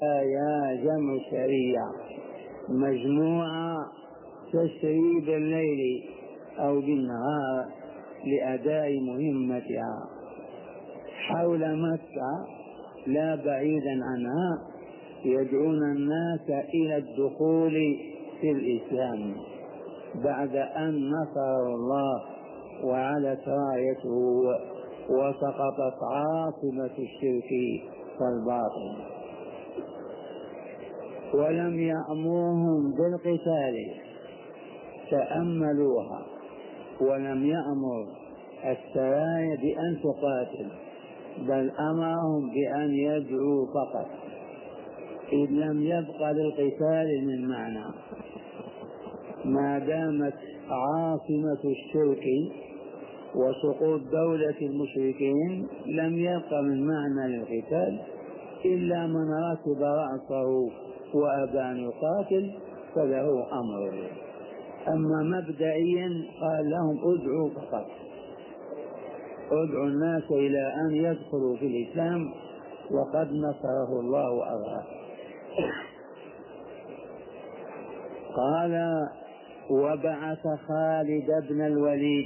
يا جمع سرية، مجموعة تسري بالليل أو بالنهار لأداء مهمتها حول مكة لا بعيدا عنها، يدعون الناس إلى الدخول في الإسلام بعد أن نصر الله وعلت رايته وسقطت عاصمة الشرك والباطل. ولم يأمرهم بالقتال، تأملوها، ولم يأمر السرايا بأن تقاتل، بل أمرهم بأن يدعوا فقط، إذ لم يبق للقتال من معنى ما دامت عاصمة الشرك وسقوط دولة المشركين. لم يبق من معنى للقتال إلا من ركب رأسه وأبى أن يقاتل فله أمر. أما مبدئيا قال لهم ادعوا فقط، ادعوا الناس إلى أن يدخلوا في الإسلام وقد نصره الله وأظهره. قال وبعث خالد بن الوليد.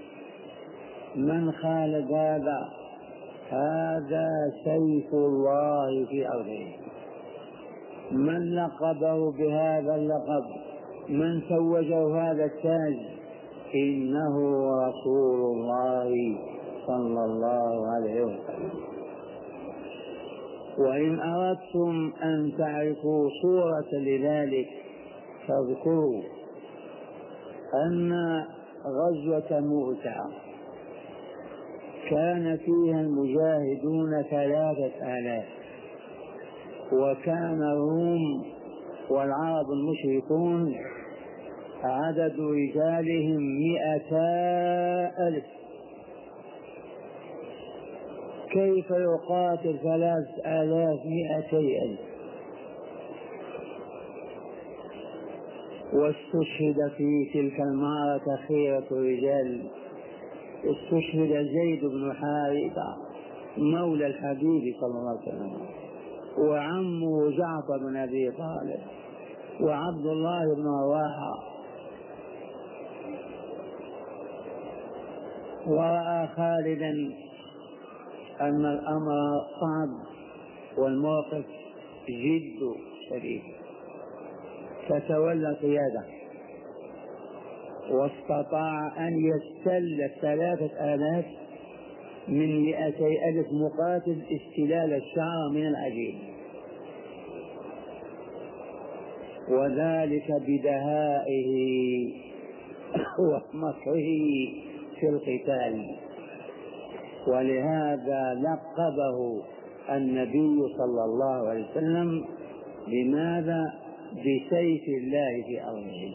من خالد هذا؟ هذا سيف الله في أرضه. من لقبه بهذا اللقب؟ من توجه هذا التاج؟ إنه رسول الله صلى الله عليه وسلم. وإن أردتم أن تعرفوا صورة لذلك فاذكروا أن غزوة مؤتة كان فيها المجاهدون 3000، وكان الروم والعرب المشركون عدد رجالهم 200,000. كيف يقاتل 3,200,000؟ واستشهد في تلك المعركة خيرة رجال. استشهد زيد بن حارثة مولى الحبيب صلى الله عليه وسلم، وعمه جعفر بن أبي طالب، وعبد الله بن رواحة. ورأى خالدا أن الأمر صعب والموقف جد شديد، فتولى القيادة واستطاع أن يستل 3,000 من 200,000 مقاتل استلال الشعر من العجيب، وذلك بدهائه ومكره في القتال. ولهذا لقبه النبي صلى الله عليه وسلم بماذا؟ بسيف الله في أرضه.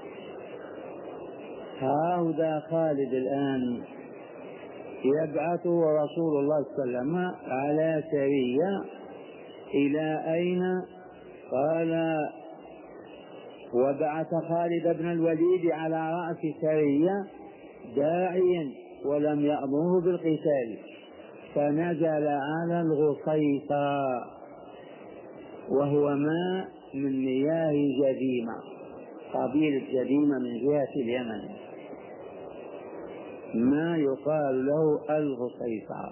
هذا خالد الآن يبعثه رسول الله صلى الله عليه وسلم على سرية. إلى أين؟ قال وبعث خالد بن الوليد على رأس سرية داعيا ولم يأمره بالقتال، فنزل على الغصيصة، وهو ماء من مياه جديمة، قبيلة جديمة من جهة اليمن، ما يقال له الغصيصة.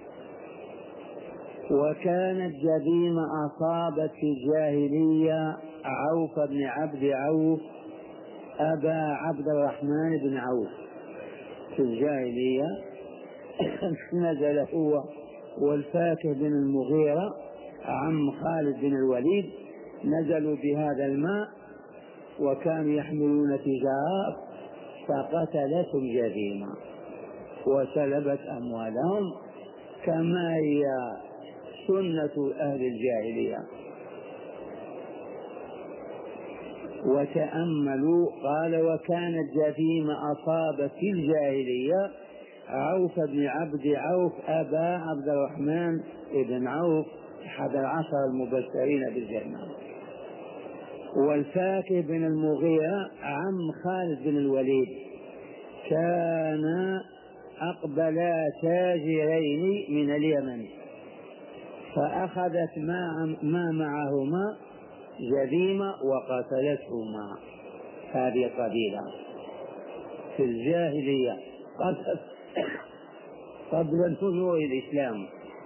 وكانت جديمة أصابت في الجاهلية عوف بن عبد عوف أبا عبد الرحمن بن عوف. في الجاهلية نزل هو والفاكه بن المغيرة عم خالد بن الوليد، نزلوا بهذا الماء وكانوا يحملون تجارات، فقتلتهم جريمة وسلبت أموالهم كما هي سنة أهل الجاهلية. وتأملوا قال وكانت جريمة أصابت في الجاهلية عوف بن عبد عوف أبا عبد الرحمن بن عوف 11 المبشرين بالجنة، والفاكه بن المغيرة عم خالد بن الوليد، كان أقبلا تاجرين من اليمن، فأخذت ما معهما جذيمة وقتلتهما. هذه قبيلة في الجاهلية قبل نزول الإسلام.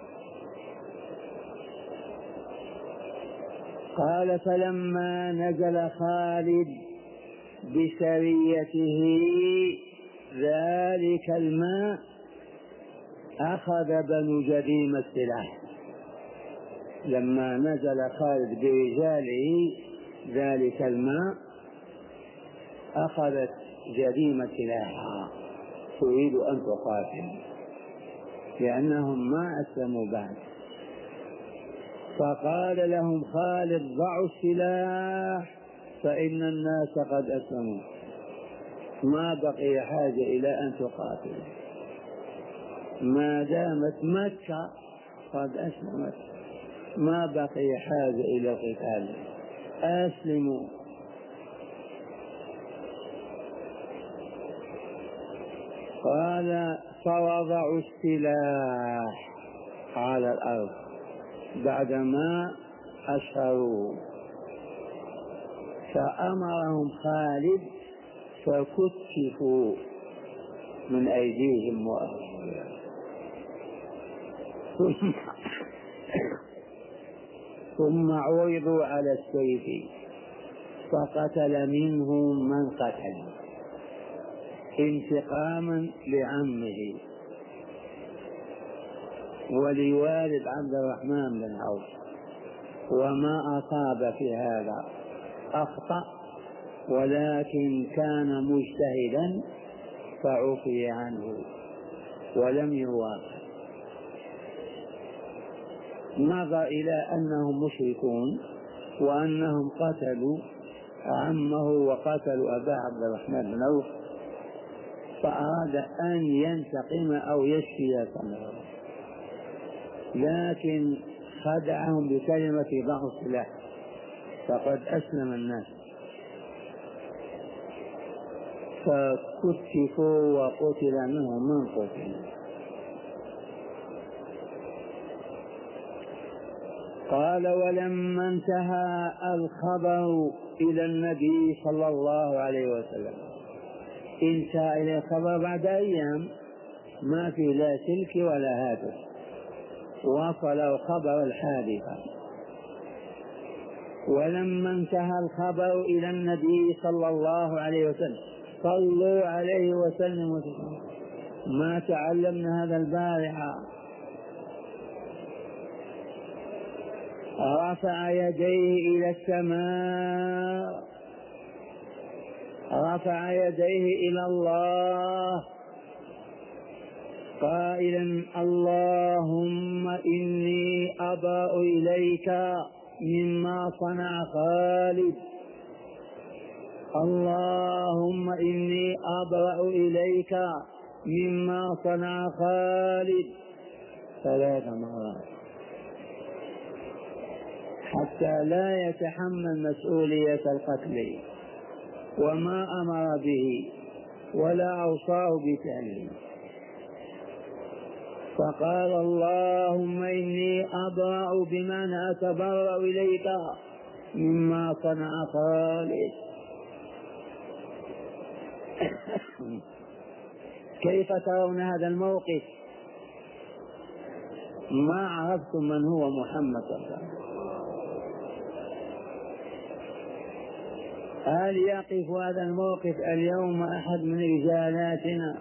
قال فلما نزل خالد بسريته ذلك الماء أخذ بنو جذيم السلاح. لما نزل خالد برجاله ذلك الماء أخذت جذيم سلاحها تريد أن تقاتل لأنهم ما أسلموا بعد. فقال لهم خالد ضعوا السلاح فإن الناس قد أسلموا، ما بقي حاجة إلى أن تقاتلوا ما دامت مكة قد أسلمت، ما بقي حاجة إلى القتال، أسلموا. قال فوضعوا السلاح على الأرض بعدما أشهروا، فأمرهم خالد فكتفوا من أيديهم وأرجلهم، ثم عرضوا على السيف فقتل منهم من قتل انتقاما لعمه ولوالد عبد الرحمن بن عوف، وما أصاب في هذا أخطأ ولكن كان مجتهدا فعفي عنه ولم يواخذ. نظر إلى أنهم مشركون وأنهم قتلوا عمه وقتلوا أبا عبد الرحمن بن عوف، فأراد أن ينتقم أو يشفي صدره، لكن خدعهم بكلمة ضعوا السلاح فقد أسلم الناس، فكتفوا وقتل منهم من قتل. قال ولما انتهى الخبر إلى النبي صلى الله عليه وسلم، انتهى إلى الخبر بعد أيام ما في لا سلك ولا هاتف، وصلوا خبر الحادثة. ولما انتهى الخبر إلى النبي صلى الله عليه وسلم صلوا عليه وسلم ما تعلمنا هذا البارحة، رفع يديه إلى السماء، رفع يديه إلى الله قائلا اللهم إني أبرأ إليك مما صنع خالد، اللهم إني أبرأ إليك مما صنع خالد 3 مرات حتى لا يتحمل مسؤولية القتل وما أمر به ولا أوصاه بتعليم. فقال اللهم إني أبرأ بمعنى أتبرأ إليك مما صنع خالد. كيف ترون هذا الموقف؟ ما عرفتم من هو محمد صلى الله عليه وسلم. هل يقف هذا الموقف اليوم أحد من رجالاتنا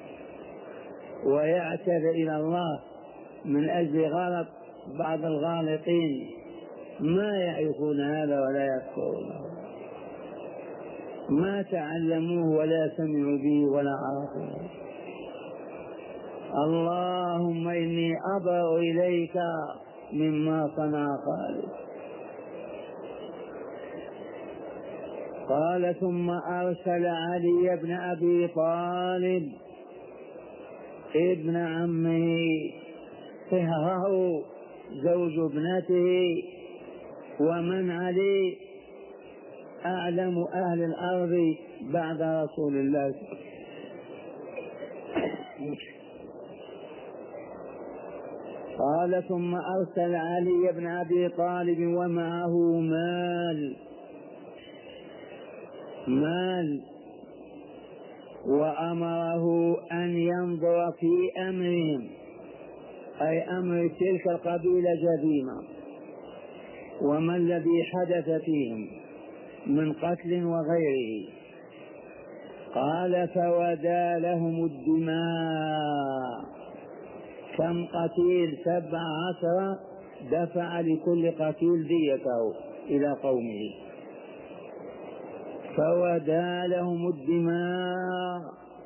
ويعتذر إلى الله من أجل غلط بعض الغالطين ما يعرفون هذا ولا يذكرونه، ما تعلموه ولا سمعوا به ولا عرفوه؟ اللهم إني أبرأ إليك مما صنع خالد. قال ثم أرسل علي بن أبي طالب ابن عمه صهره زوج ابنته، ومن علي أعلم أهل الأرض بعد رسول الله، قال ثم أرسل علي بن أبي طالب ومعه مال وأمره أن ينظر في أمرهم، أي أمر تلك القبيلة جذيمة، وما الذي حدث فيهم من قتل وغيره. قال فودى لهم الدماء، كم قتيل؟ 17 دفع لكل قتيل ديته إلى قومه. فودى لهم الدماء،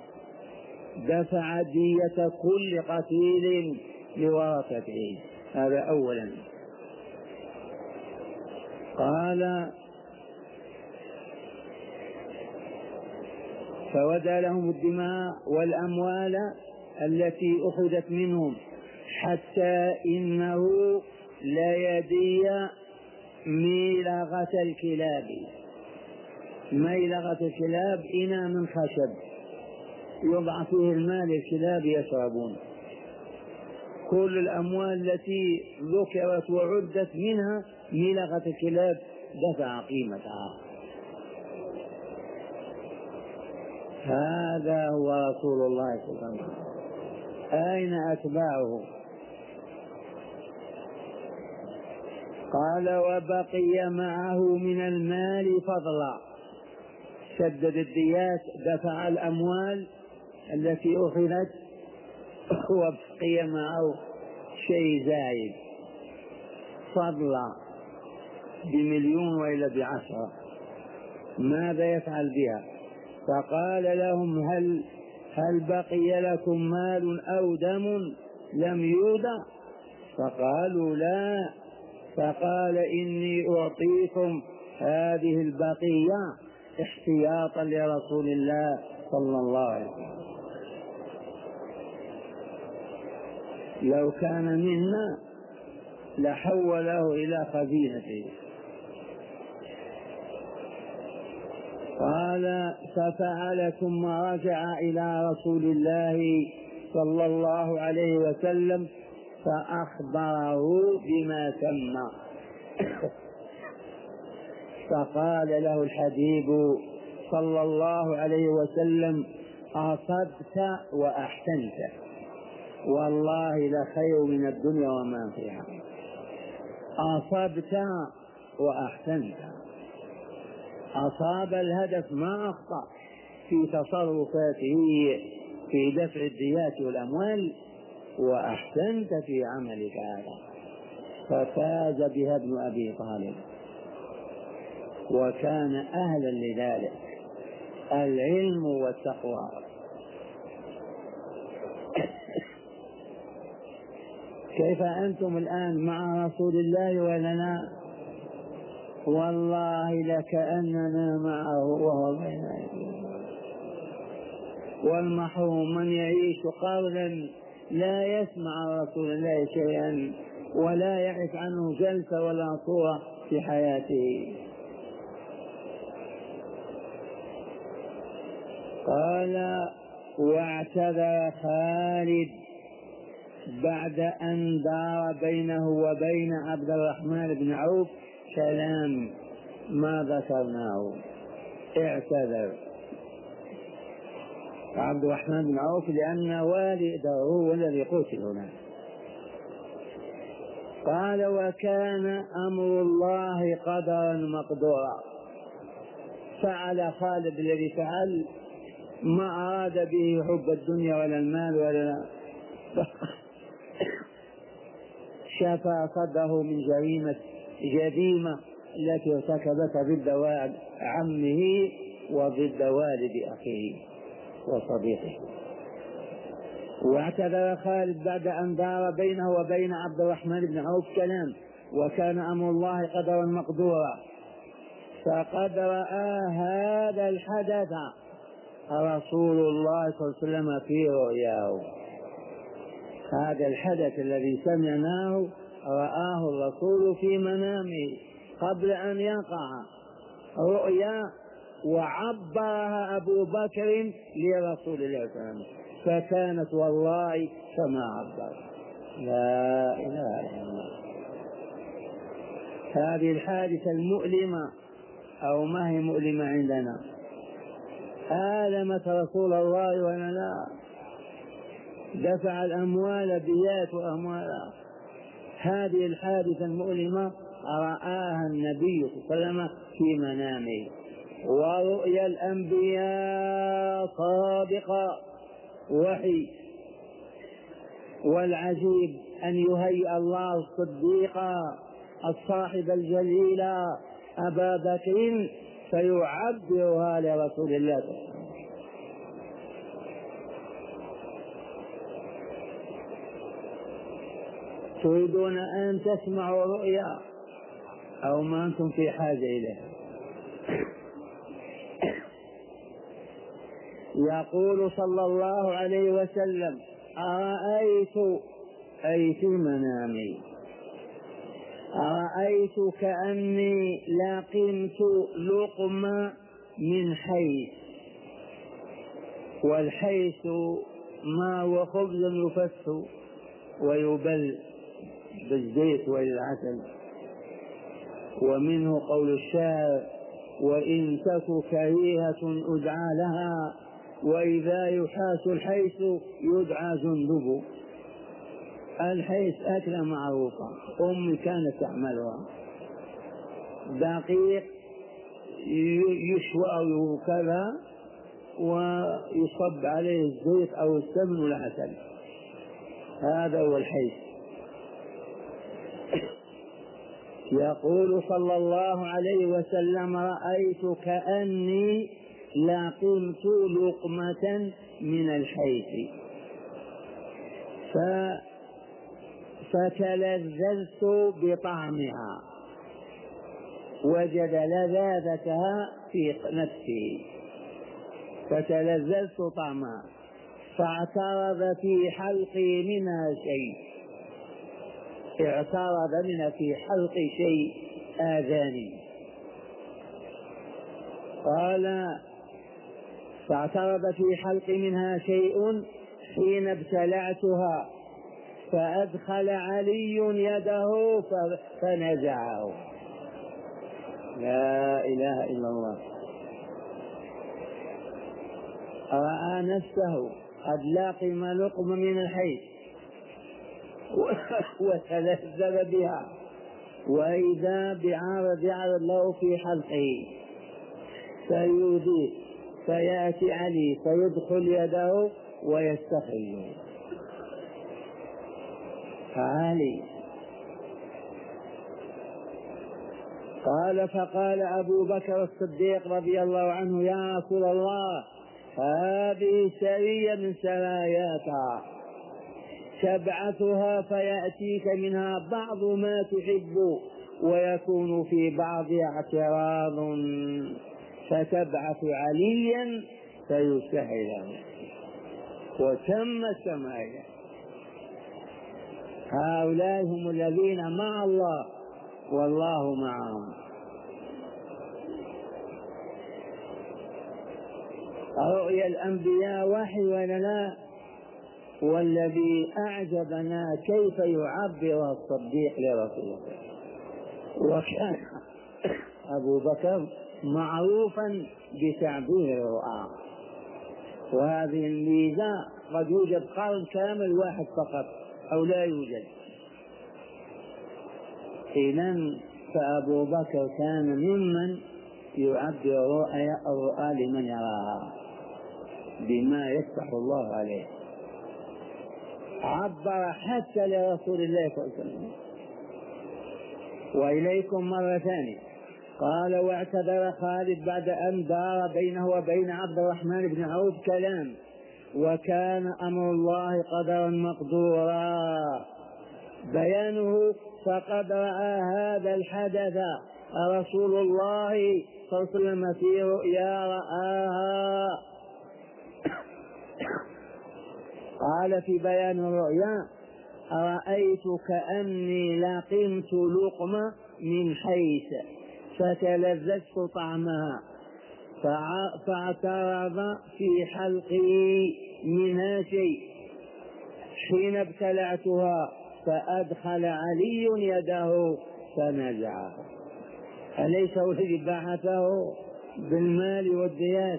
دفع دية كل قتيل لورثته. هذا أولا. قال فودى لهم الدماء والأموال التي أخذت منهم، حتى إنه ليدي ميلغة الكلاب. ميلغة الكلاب إناء من خشب يوضع فيه الماء للكلاب يشربون. كل الأموال التي ذكرت وعدت منها ميلغة الكلاب دفع قيمتها. هذا هو رسول الله صلى الله عليه وسلم. أين أتباعه؟ قال وبقي معه من المال فضلا، سدد الديات، دفع الأموال التي أخذت، وبقي معه شيء زايد فضلا ب1,000,000 وإلا ب10. ماذا يفعل بها؟ فقال لهم هل بقي لكم مال أو دم لم يودع؟ فقالوا لا. فقال إني أعطيكم هذه البقية احتياطا لرسول الله صلى الله عليه وسلم، لو كان منا لحوله إلى خزينته. قال ففعل ثم رجع إلى رسول الله صلى الله عليه وسلم فأخبره بما سمى. فقال له الحبيب صلى الله عليه وسلم أصبت وأحسنت، والله لخير من الدنيا وما فيها. أصبت وأحسنت، أصاب الهدف ما أخطأ في تصرفاته في دفع الديات والأموال، وأحسنت في عملك هذا. ففاز بها ابن أبي طالب، وكان أهلا لذلك، العلم والتقوى. كيف أنتم الآن مع رسول الله ولنا؟ والله لكأننا معه وهو بين أيدينا. والمحروم من يعيش قرنا لا يسمع رسول الله شيئا ولا يعرف عنه جلسة ولا صورة في حياته. قال واعتذر خالد بعد أن دار بينه وبين عبد الرحمن بن عوف كلام ما ذكرناه. اعتذر عبد الرحمن بن عوف لأن والده هو الذي قتل هنا. قال وكان أمر الله قدرا مقدورا. فعل خالد الذي فعل، ما أراد به حب الدنيا ولا المال ولا شفى صدره من جريمة التي ارتكبتها ضد عمه وضد والد أخيه وصديقه. واعتذر خالد بعد أن دار بينه وبين عبد الرحمن بن عوف كلام، وكان أمر الله قدرا مقدورا. فقد رأى هذا الحدث رسول الله صلى الله عليه وسلم في رؤياه. هذا الحدث الذي سمعناه رآه الرسول في منامه قبل أن يقع رؤيا، وعبرها أبو بكر لرسول الله صلى الله عليه وسلم، فكانت والله كما عبر. لا إله إلا الله. هذه الحادثة المؤلمة، أو ما هي مؤلمة عندنا، آلمت رسول الله ولا لا؟ دفع الأموال بيات وأموالا. هذه الحادثة المؤلمة رآها النبي صلى الله عليه وسلم في منامه، ورؤيا الأنبياء صادقة وحي. والعجيب أن يهيئ الله الصديق الصاحب الجليل أبا بكر فيعبرها لرسول الله صلى الله عليه وسلم. تريدون أن تسمعوا رؤيا أو ما أنتم في حاجة إليها؟ يقول صلى الله عليه وسلم: أرأيت، أي في منامي، أرأيت كأني لقمت لقمة من حيث، والحيث ما هو خبز يفس ويبل بالزيت والعسل. ومنه قول الشاعر: وإن تك كريهة أدعى لها، وإذا يحاس الحيث يدعى جندب. الحيث أكلة معروفة، أمي كانت تعملها، دقيق يشوى أو كذا ويصب عليه الزيت أو السمن والعسل، هذا هو الحيث. يقول صلى الله عليه وسلم: رأيت كأني لقمت لقمة من الحيث فتلذذت بطعمها، وجد لذاذتها في نفسي، فتلذذت طعمها، فاعترض في حلقي منها شيء، اعترض منها في حلقي شيء آذاني. قال: فاعترض في حلقي منها شيء حين ابتلعتها، فأدخل علي يده فنزعه. لا إله إلا الله. رأى نفسه قد لقم لقم من الحيث وتلذذ بها، وإذا بعارض يعرض له في حلقه فيوديه، فيأتي علي فيدخل يده ويستخرجه. فعلي قال: فقال أبو بكر الصديق رضي الله عنه: يا رسول الله، هذه سرية من سراياك تبعثها فيأتيك منها بعض ما تحب، ويكون في بعضها اعتراض، فتبعث عليا فيسهله. وتم السماء. هؤلاء هم الذين مع الله والله معهم. رؤيا الأنبياء وحي ولا لا؟ والذي أعجبنا كيف يعبر الصديق لرسول الله. وكان أبو بكر معروفا بتعبير الرؤى، وهذه الميزة قد يوجد قرن كامل واحد فقط أو لا يوجد. إذن فأبو بكر كان ممن يعبر الرؤى لمن يراها بما يفتح الله عليه. عبر حتى لرسول الله صلى الله عليه وسلم. وإليكم مرة ثانية. قال: واعتذر خالد بعد أن دار بينه وبين عبد الرحمن بن عوف كلام، وكان أمر الله قدرا مقدورا بيانه. فقد رأى هذا الحدث رسول الله صلى الله عليه وسلم في رؤيا رآها. قال في بيان الرؤيا: أرأيت كأني لقمت لقمة من حيث فتلذذت طعمها، فاعترض في حلقي منها شيء حين ابتلعتها، فأدخل علي يده فنزعه. أليس هو الذي بعثه بالمال والديات؟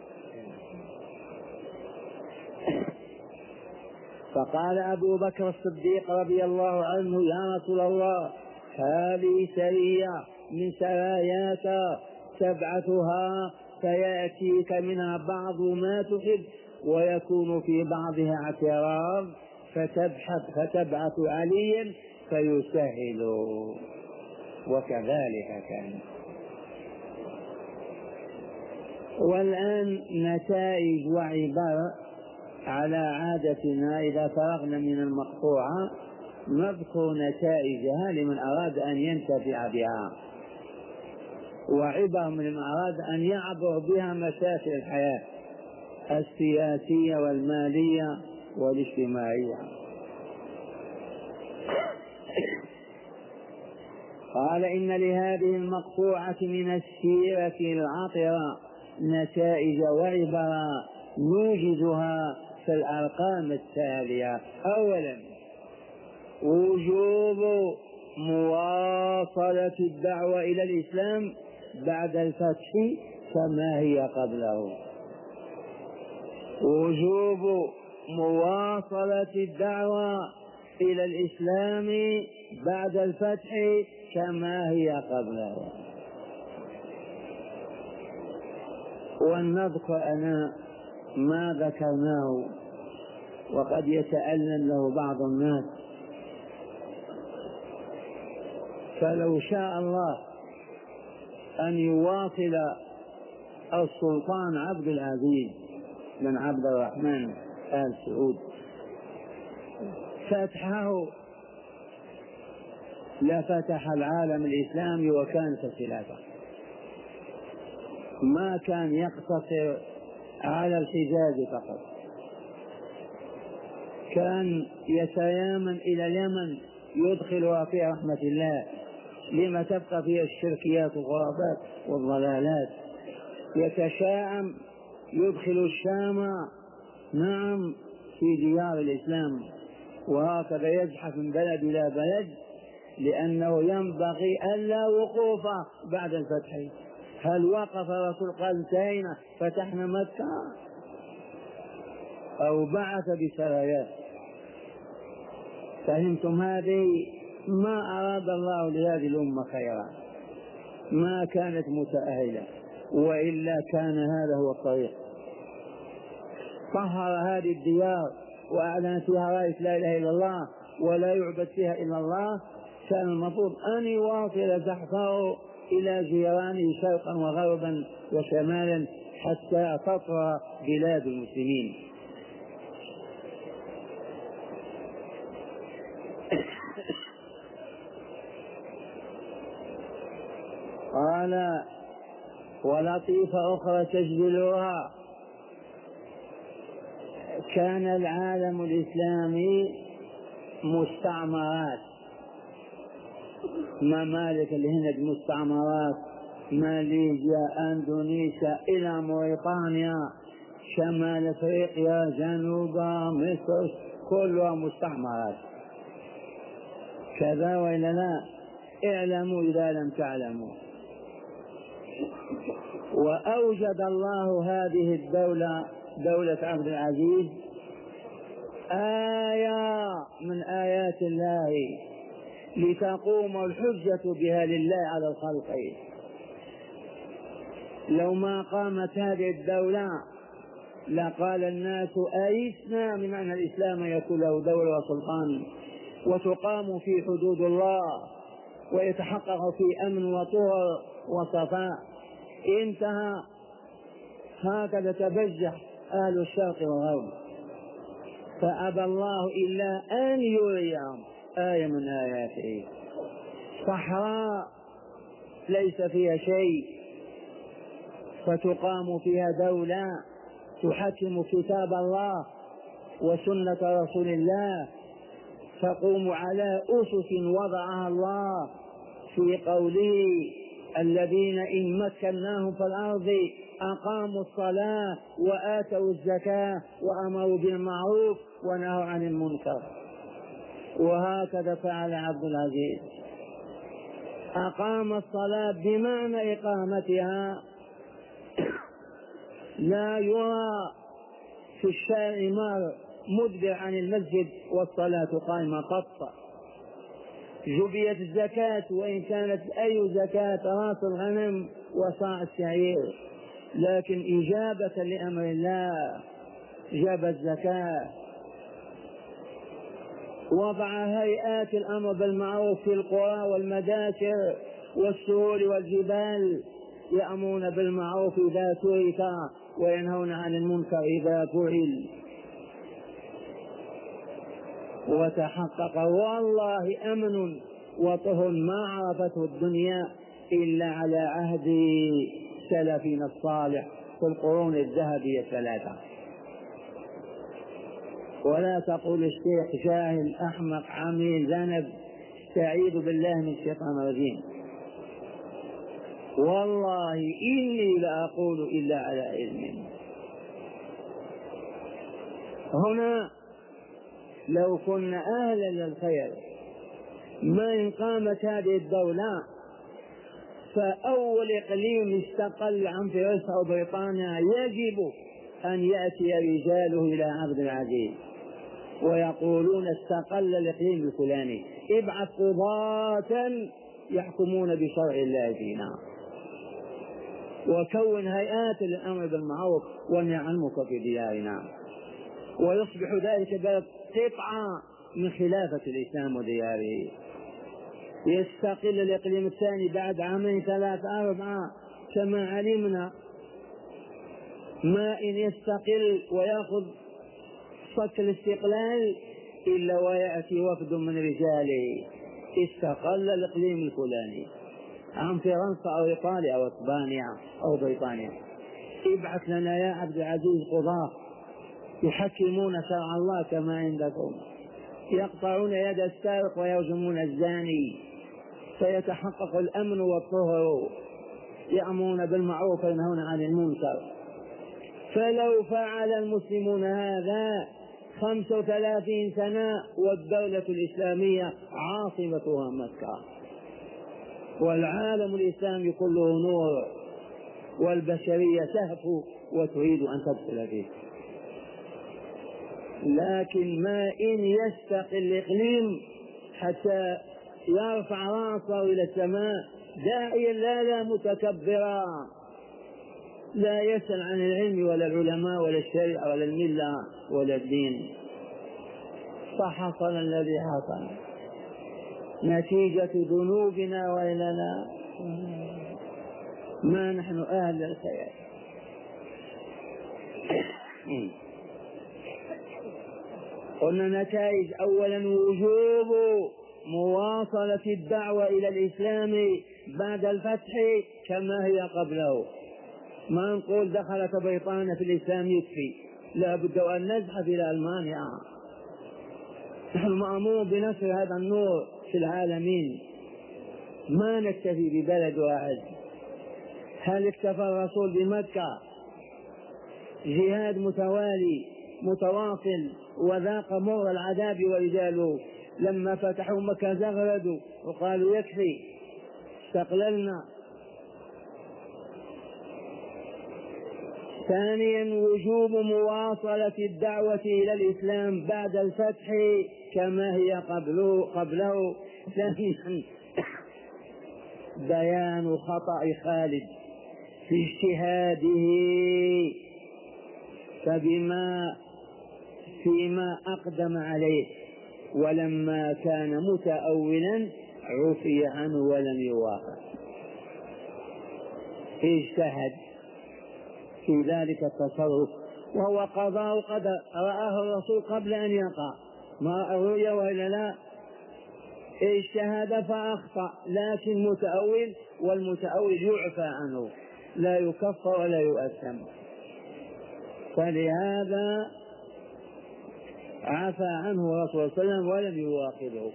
فقال أبو بكر الصديق رضي الله عنه: يا رسول الله، هذه سرية من سراياك تبعثها فيأتيك منها بعض ما تحب ويكون في بعضها اعتراض، فتبعث عليا فيسهل. وكذلك كان. والآن نتائج وعبر على عادتنا إذا فرغنا من المقطوعة نذكر نتائجها لمن أراد أن ينتفع بها، وعبر من أراد أن يعبر بها مشاكل الحياة السياسية والمالية والاجتماعية. قال: إن لهذه المقطوعة من السيرة العطرة نتائج وعبر نوجدها في الأرقام التالية. أولا: وجوب مواصلة الدعوة إلى الإسلام بعد الفتح كما هي قبله. وجوب مواصلة الدعوة إلى الإسلام بعد الفتح كما هي قبله. ولنذكر أنا ما ذكرناه وقد يتألم له بعض الناس. فلو شاء الله أن يواصل السلطان عبد العزيز بن عبد الرحمن آل سعود فتحه لفتح العالم الإسلامي وكانت الخلافة، ما كان يقتصر على الحجاز فقط، كان يتيامن إلى اليمن يدخلها في رحمة الله، لما تبقى فيها الشركيات والخرافات والضلالات. يتشاءم يدخل الشام نعم في ديار الإسلام، وهكذا يزحف من بلد إلى بلد، لأنه ينبغي ألا وقوف بعد الفتح. هل وقف رسول قال انتهينا فتحنا مكة؟ أو بعث بسرايات؟ فهمتم؟ هذه ما أراد الله لهذه الأمة خيرا، ما كانت متأهلة، وإلا كان هذا هو الطريق. طهر هذه الديار وأعلن فيها راية لا إله إلا الله ولا يعبد فيها إلا الله، كان المفروض أن يواصل زحفه إلى جيرانه شرقا وغربا وشمالا حتى تطرى بلاد المسلمين. قال: ولطيفة أخرى تجدلها: كان العالم الإسلامي مستعمرات، ممالك الهند مستعمرات، ماليزيا، اندونيسيا، الى موريطانيا، شمال افريقيا، جنوبها، مصر، كلها مستعمرات. كذا وإلا لا؟ اعلموا إذا لم تعلموا. وأوجد الله هذه الدولة، دولة عبد العزيز، آية من آيات الله لتقوم الحجة بها لله على الخلق. لو ما قامت هذه الدولة لقال الناس أيسنا من أن الإسلام يكون له دولة وسلطان وتقام في حدود الله ويتحقق في أمن وطهر وصفاء. انتهى. هكذا تبجح أهل الشرق والغرب، فأبى الله إلا أن يريهم آية من آياته. صحراء ليس فيها شيء فتقام فيها دولة تحكم كتاب الله وسنة رسول الله، تقوم على أسس وضعها الله في قوله: الذين إن مكناهم في الأرض أقاموا الصلاة وآتوا الزكاة وأمروا بالمعروف ونهوا عن المنكر. وهكذا فعل عبد العزيز، أقام الصلاة بمعنى إقامتها، لا يرى في الشارع مار مدبر عن المسجد والصلاة قائمة قط. جبيت الزكاة وإن كانت أي زكاة راس الغنم وصاع الشعير، لكن إجابة لأمر الله جاب الزكاة. وضع هيئات الأمر بالمعروف في القرى والمداكر والسهول والجبال، يأمرون بالمعروف إذا ترك وينهون عن المنكر إذا فعل. وتحقق والله أمن وطهر ما عرفته الدنيا إلا على عهد سلفنا الصالح في القرون الذهبية الثلاثة. ولا تقول الشيخ جاهل أحمق عميل ذنب، استعيذ بالله من الشيطان الرجيم. والله إني لا أقول إلا على علم. هنا لو كنا أهلا للخير ما إن قامت هذه الدولة، فأول إقليم استقل عن فرنسا وبريطانيا يجب أن يأتي رجاله إلى عبد العزيز ويقولون استقل الإقليم الفلاني، ابعث قضاة يحكمون بشرع الله فينا، وكون هيئات للأمر بالمعروف والنهي عن المنكر في ديارنا، ويصبح ذلك بلد قطعة من خلافة الإسلام ودياره. يستقل الإقليم الثاني بعد عامين 3 4 كما علمنا، ما إن يستقل ويأخذ صك الاستقلال إلا ويأتي وفد من رجاله استقل الإقليم الفلاني عن فرنسا أو إيطاليا أو إسبانيا أو بريطانيا. ابعث لنا يا عبد العزيز قضاة يحكمون شرع الله كما عندكم، يقطعون يد السارق ويرجمون الزاني، فيتحقق الأمن والطهر، يأمرون بالمعروف وينهون عن المنكر. فلو فعل المسلمون هذا 35 سنة والدولة الإسلامية عاصمتها مكة، والعالم الإسلامي كله نور، والبشرية تهفو وتريد أن تدخل فيه. لكن ما إن يستقل الإقليم حتى يرفع رأسه إلى السماء داعيا لا متكبرا، لا يسأل عن العلم ولا العلماء ولا الشريعة ولا الملة ولا الدين، فحصل الذي حصل نتيجة ذنوبنا وإلا لا، ما نحن أهل الخير. قلنا نتائج: أولا وجوب مواصلة الدعوة إلى الإسلام بعد الفتح كما هي قبله. ما نقول دخلت بريطانيا في الإسلام يكفي، لا بد أن نزحف إلى ألمانيا. نحن مأمور بنشر هذا النور في العالمين، ما نكتفي ببلد واحد. هل اكتفى الرسول بمكة؟ جهاد متوالي متواصل وذاق مر العذاب ورجاله، لما فتحوا مكة زغردوا وقالوا يكفي استقللنا. ثانيا وجوب مواصلة الدعوة إلى الإسلام بعد الفتح كما هي قبله. ثانيا بيان خطأ خالد في اجتهاده فيما أقدم عليه، ولما كان متأولا عفي عنه ولم يواخذ. اجتهد في ذلك التصرف وهو قضاء قدر رآه الرسول قبل أن يقع، ما الرؤيا وإلا لا. اجتهد فأخطأ لكن متأول، والمتأول يعفى عنه لا يكفر ولا يؤثم، فلهذا عفى عنه الرسول صلى الله عليه وسلم ولم يواخذه.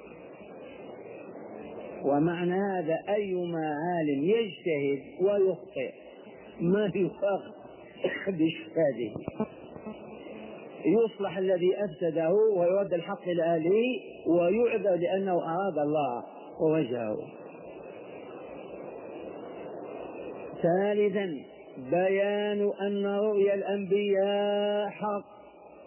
ومعنى هذا أيما عالم يجتهد ويخطئ ما يؤاخذ باجتهاده. يصلح الذي أفسده ويرد الحق إلى أهله ويعذر لأنه أراد الله ووجهه. ثالثا بيان أن رؤيا الأنبياء حق.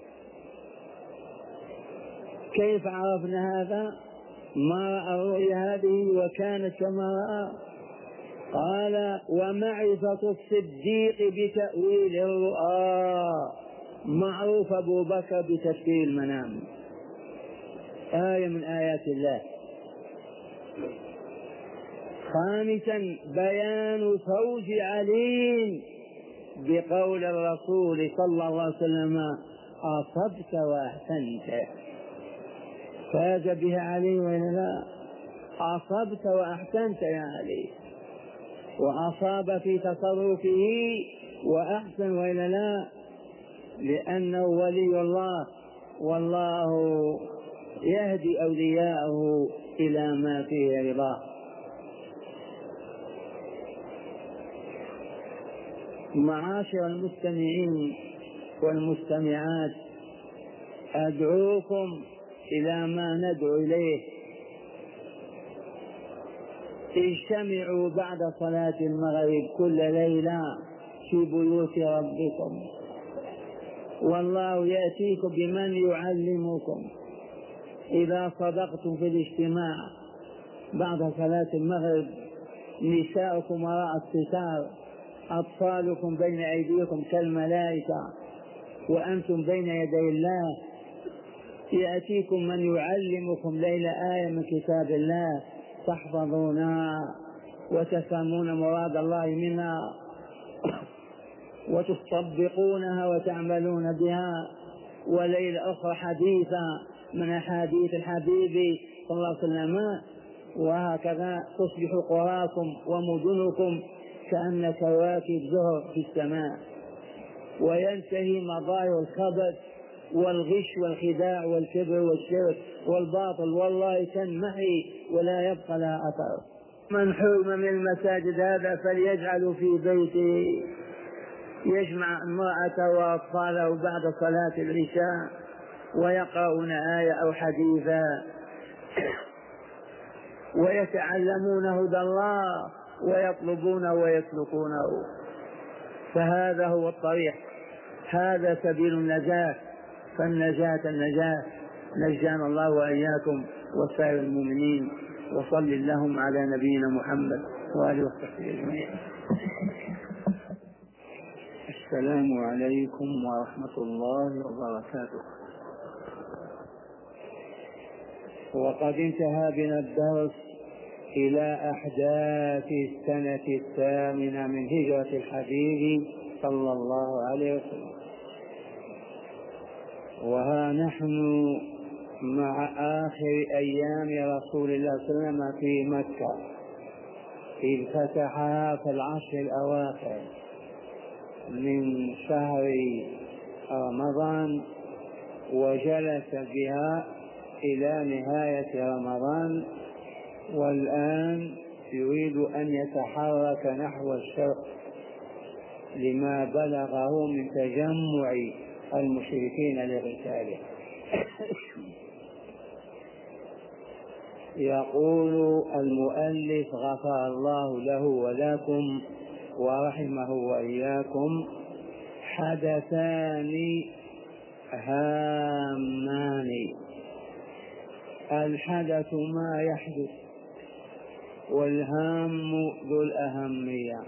كيف عرفنا هذا؟ ما رأى الرؤيا هذه وكانت كما رأى؟ قال ومعرفة الصديق بتأويل الرؤى، معروف أبو بكر بتفسير المنام، آية من آيات الله. خامسا بيان فوز علي بقول الرسول صلى الله عليه وسلم أصبت وأحسنت. فاز بها علي وإلا لا؟ أصبت وأحسنت يا علي، وأصاب في تصرفه وأحسن وإلا لا؟ لأنه ولي الله، والله يهدي أولياءه إلى ما فيه رضاه. معاشر المستمعين والمستمعات، أدعوكم إلى ما ندعو إليه. اجتمعوا بعد صلاة المغرب كل ليلة في بيوت ربكم، والله يأتيكم بمن يعلمكم. إذا صدقتم في الاجتماع بعد صلاة المغرب، نساؤكم وراء الستار، أطفالكم بين أيديكم كالملائكة، وأنتم بين يدي الله، يأتيكم من يعلمكم ليلة آية من كتاب الله تحفظونها وتفهمون مراد الله منها وتصدقونها وتعملون بها. وليلة أخرى حديثة من أحاديث الحبيب صلى الله عليه وسلم. وهكذا تصبح قراكم ومدنكم كأن كواكب زهر في السماء، وينتهي مظاهر الخبث والغش والخداع والكبر والشرك والباطل، والله تنمحي ولا يبقى لها أثر. من حرم من المساجد هذا فليجعل في بيته، يجمع امرأته وأطفاله بعد صلاة العشاء ويقرؤون آية أو حديثا ويتعلمون هدى الله ويطلبونه ويسلكونه. فهذا هو الطريق، هذا سبيل النجاة. فالنجاة النجاة، نجانا الله وإياكم وسائر المؤمنين. وصل اللهم على نبينا محمد وآله وصحبه أجمعين. السلام عليكم ورحمة الله وبركاته. وقد انتهى بنا الدرس إلى أحداث السنة 8 من هجرة الحبيب صلى الله عليه وسلم، وها نحن مع آخر أيام رسول الله صلى الله عليه وسلم في مكة، إذ فتحها في العشر الأواخر من شهر رمضان، وجلس بها إلى نهاية رمضان، والآن يريد أن يتحرك نحو الشرق لما بلغه من تجمع المشركين لقتاله. يقول المؤلف غفر الله له ولكم ورحمه وإياكم: حدثان هامان. الحدث ما يحدث، والهام ذو الأهمية.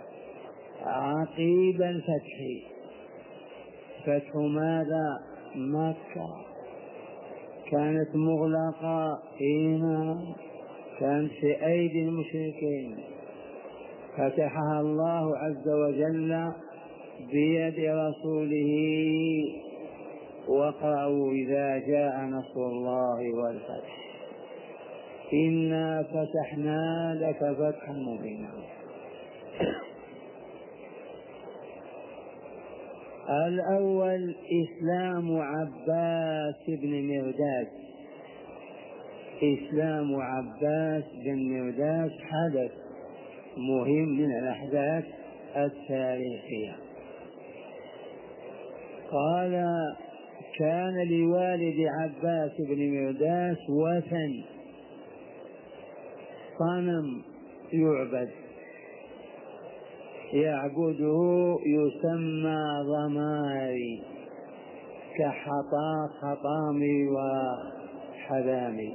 عقيب الفتح، فتح ماذا؟ مكة كانت مغلقة، كانت في أيدي المشركين، فتحها الله عز وجل بيد رسوله. واقرأوا إذا جاء نصر الله والفتح إنا فتحنا لك فتحا مبينا. الأول إسلام عباس بن مرداس. إسلام عباس بن مرداس حدث مهم من الأحداث التاريخية. قال كان لوالد عباس بن مرداس وثن، صنم يعبد يعبده يسمى ضماري كحطامي وحذامي،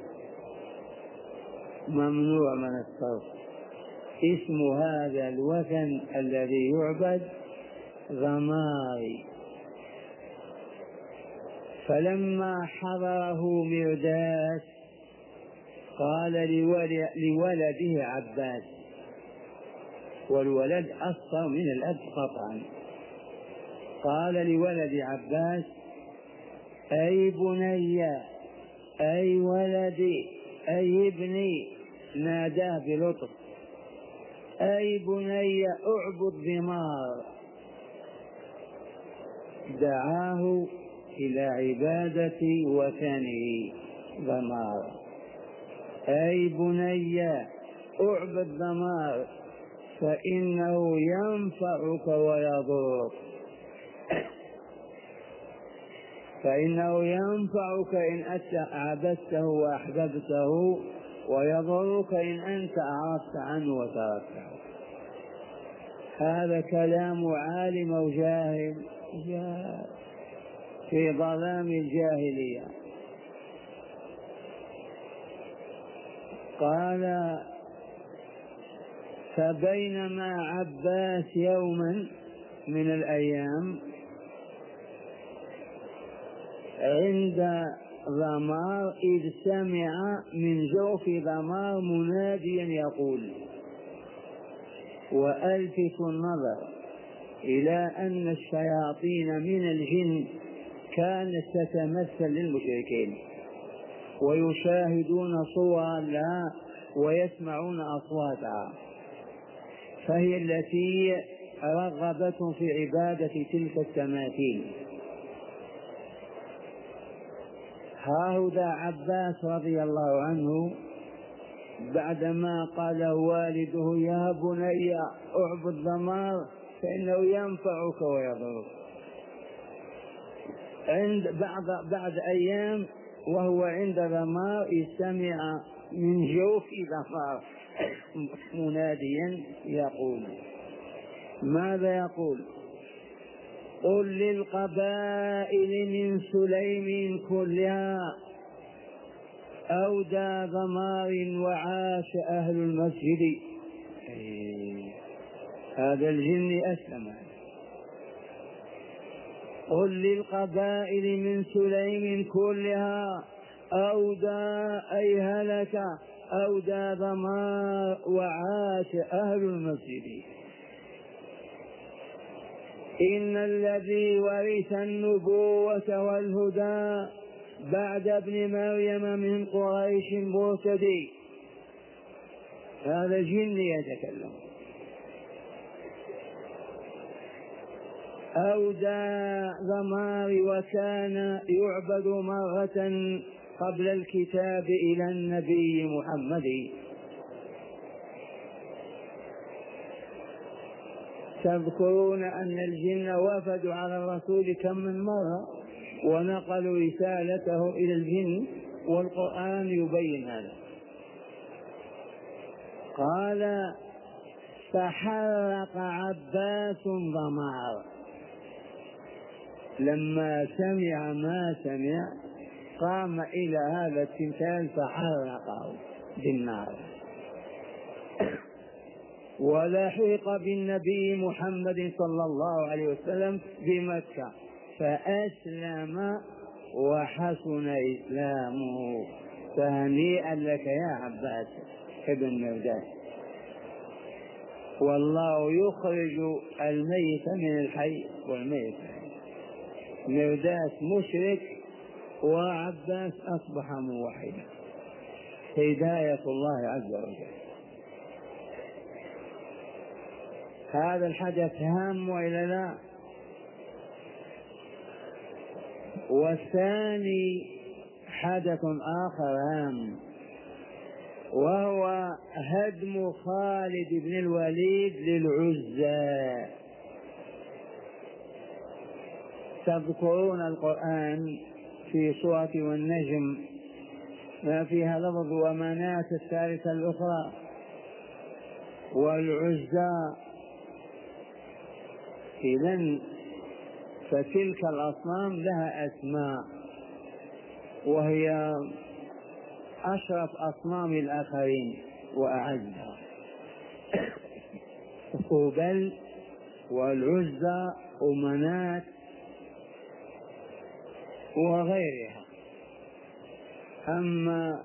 ممنوع من الصرف. اسم هذا الوثن الذي يعبد ضماري. فلما حضره مرداس قال لولده عباس، والولد أصغر من الأب قطعا، قال لولد عباس: أي بني، أي ولدي، أي ابني، ناداه بلطف، أي بني اعبد ضمار. دعاه إلى عبادة وثنه ضمار. أي بني اعبد ضمار فإنه ينفعك ويضرك، فإنه ينفعك إن عبدته وأحببته، ويضرك إن أنت أعرضت عنه وتركته. هذا كلام عالم وجاهل في ظلام الجاهلية. قال: فبينما عباس يوما من الأيام عند ضمار إذ سمع من جوف ضمار مناديا يقول، وألفت النظر إلى أن الشياطين من الجن كانت تتمثل للمشركين ويشاهدون صورا لها ويسمعون أصواتها، فهي التي رغبتهم في عبادة تلك التماثيل. هذا عباس رضي الله عنه بعدما قال والده: يا بني اعبد ضمار فإنه ينفعك ويضرك، بعد أيام وهو عند ضمار استمع من جوف ضمار مناديا يقول. ماذا يقول؟ قل للقبائل من سليم كلها أودى ضمار وعاش أهل المسجد. هذا الجن أسلم. قل للقبائل من سليم كلها أودى أي هلك، أودى ضمار وعاش أهل المسجد. إن الذي ورث النبوة والهدى بعد ابن مريم من قريش مرتدي. هذا جن يتكلم. أودى ضمار وكان يعبد مرة قبل الكتاب إلى النبي محمد. تذكرون أن الجن وفدوا على الرسول كم من مرة ونقلوا رسالته إلى الجن، والقرآن يبين هذا. قال: فحرق عباس ضمار. لما سمع ما سمع قام إلى هذا التمثال فحرقه بالنار، ولحق بالنبي محمد صلى الله عليه وسلم بمكة فأسلم وحسن إسلامه. فهنيئا لك يا عباس ابن مرداس. والله يخرج الميت من الحي والميت. مرداس مشرك وعباس أصبح موحدا. هداية الله عز وجل. هذا الحدث هام وإلا لا؟ والثاني حدث آخر هام، وهو هدم خالد بن الوليد للعزى. تذكرون القرآن في سورة والنجم ما فيها لفظ ومناة الثالثة الأخرى والعزى. إذن فتلك الأصنام لها أسماء، وهي أشرف أصنام الآخرين وأعزها. هبل والعزى ومناة وغيرها. أما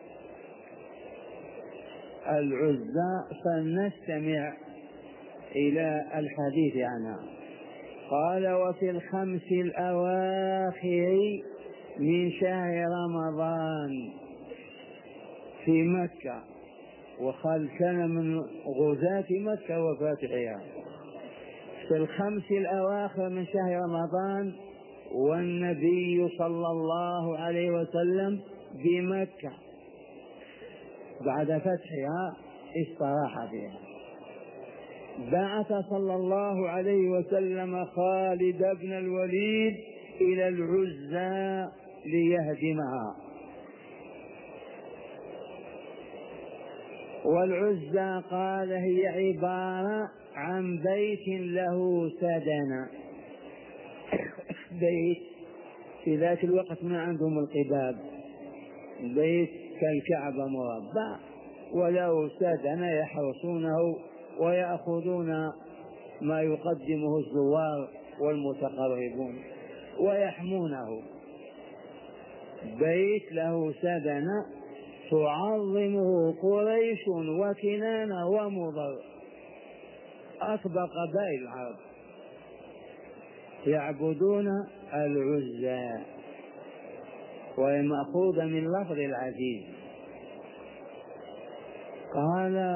العزى فلنستمع إلى الحديث عنها. قال وفي الخمس الأواخر من شهر رمضان في مكة، وقال كان من غزاة مكة وفاتحها، في الخمس الأواخر من شهر رمضان، والنبي صلى الله عليه وسلم بمكة بعد فتحها استراح فيها. بعث صلى الله عليه وسلم خالد بن الوليد إلى العزى ليهدمها. والعزى قال هي عبارة عن بيت له سدنة، بيت في ذاك الوقت ما عندهم القباب، بيت كالكعبة مربع وله سدنة يحرسونه ويأخذون ما يقدمه الزوار والمتقربون ويحمونه. بيت له سدنة تعظمه قريش وكنانة ومضر، أكبر قبائل العرب يعبدون العزى، وهي مأخوذة من لفظ العزيز. قال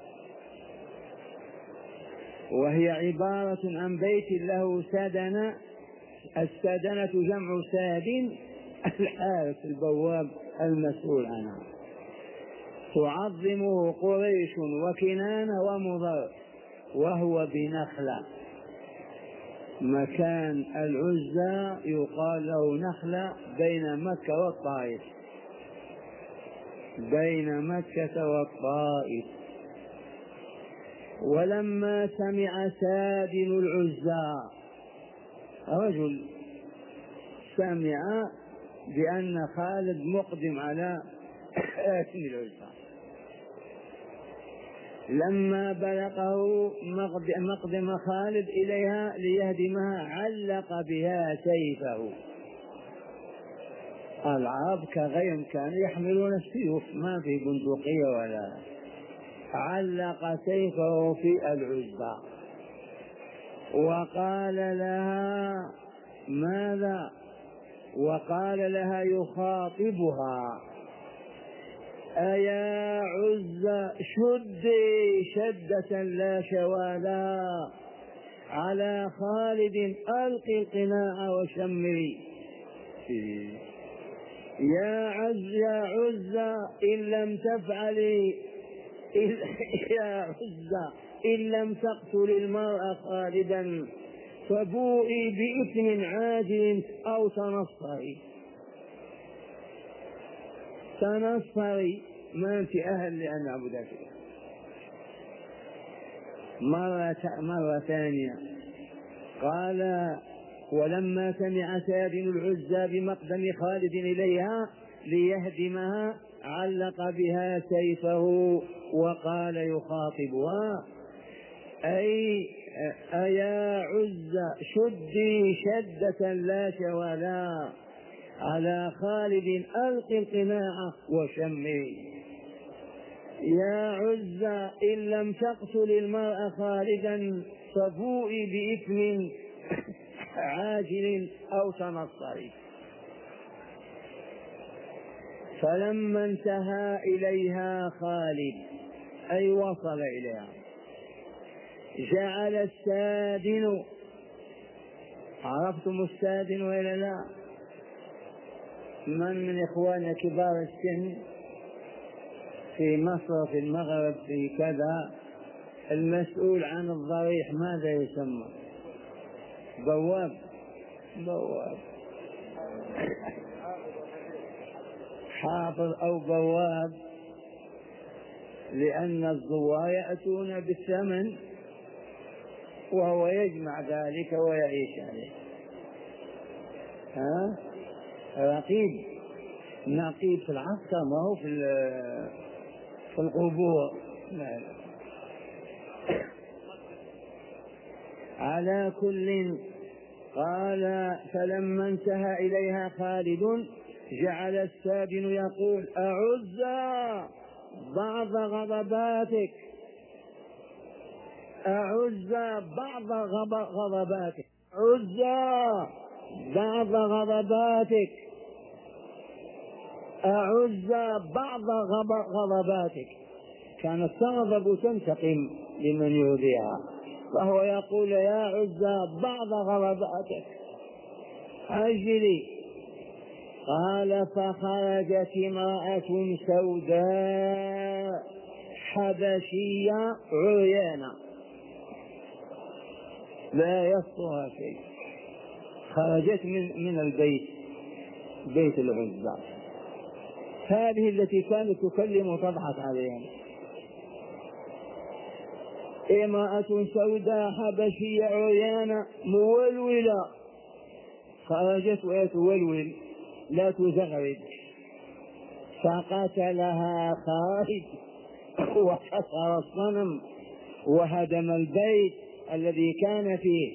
وهي عبارة عن بيت له سدنة، السدنة جمع ساد، الحارس البواب المسؤول عنها، تعظمه قريش وكنانة ومضر، وهو بنخلة. مكان العزى يقال له نخلة بين مكة والطائف، بين مكة والطائف. ولما سمع سادن العزى، رجل سمع بأن خالد مقدم على سادن العزى، لما بلغه مقدم خالد إليها ليهدمها علق بها سيفه. العرب كغيرهم كانوا يحملون السيوف، ما في بندقية ولا، علق سيفه في العزى وقال لها ماذا؟ وقال لها يخاطبها أيا عزى شدي شدة لا شوالا على خالد ألقي القناع وشمري. يا عزى إن لم تفعلي يا عزى إن لم تقتل المرء خالدا فبوئي بإثم عاجل أو تنصري ما أنت أهل لأن نعبدك. مرة ثانية قال ولما سمع سادن العزى بمقدم خالد إليها ليهدمها علق بها سيفه وقال يخاطبها أيا عزى شدي شدة لا شوالا على خالد ألقي القناع وشمري. يا عزى إن لم تقتل المرء خالدا فبوئي بإثم عاجل أو تنصري. فلما انتهى إليها خالد أي وصل إليها جعل السادن، عرفتم السادن وإلا لا؟ من إخواننا كبار السن في مصر في المغرب في كذا المسؤول عن الضريح ماذا يسمى؟ بواب حافظ أو بواب، لأن الزوار يأتون بالثمن وهو يجمع ذلك ويعيش عليه. رقيب نقيب في العسكر، ما هو في القبور. لا. على كل قال فلما انتهى إليها خالد جعل الساجن يقول أعز بعض غضباتك، أعز بعض غضباتك، أعز بعض غضباتك، أعز بعض غضباتك. كانت تغضب تنتقم لمن يؤذيها، فهو يقول يا عزى بعض غضباتك أجلي. قال فخرجت امرأة سوداء حبشية عريانة لا يسطها شيء، خرجت من البيت، بيت العزى، هذه التي كانت تكلم وتضحك عليهم. امرأة سوداء حبشية عريانة مولولة، خرجت وتولول لا تزغرد، فقتلها خالد وكسر الصنم وهدم البيت الذي كان فيه،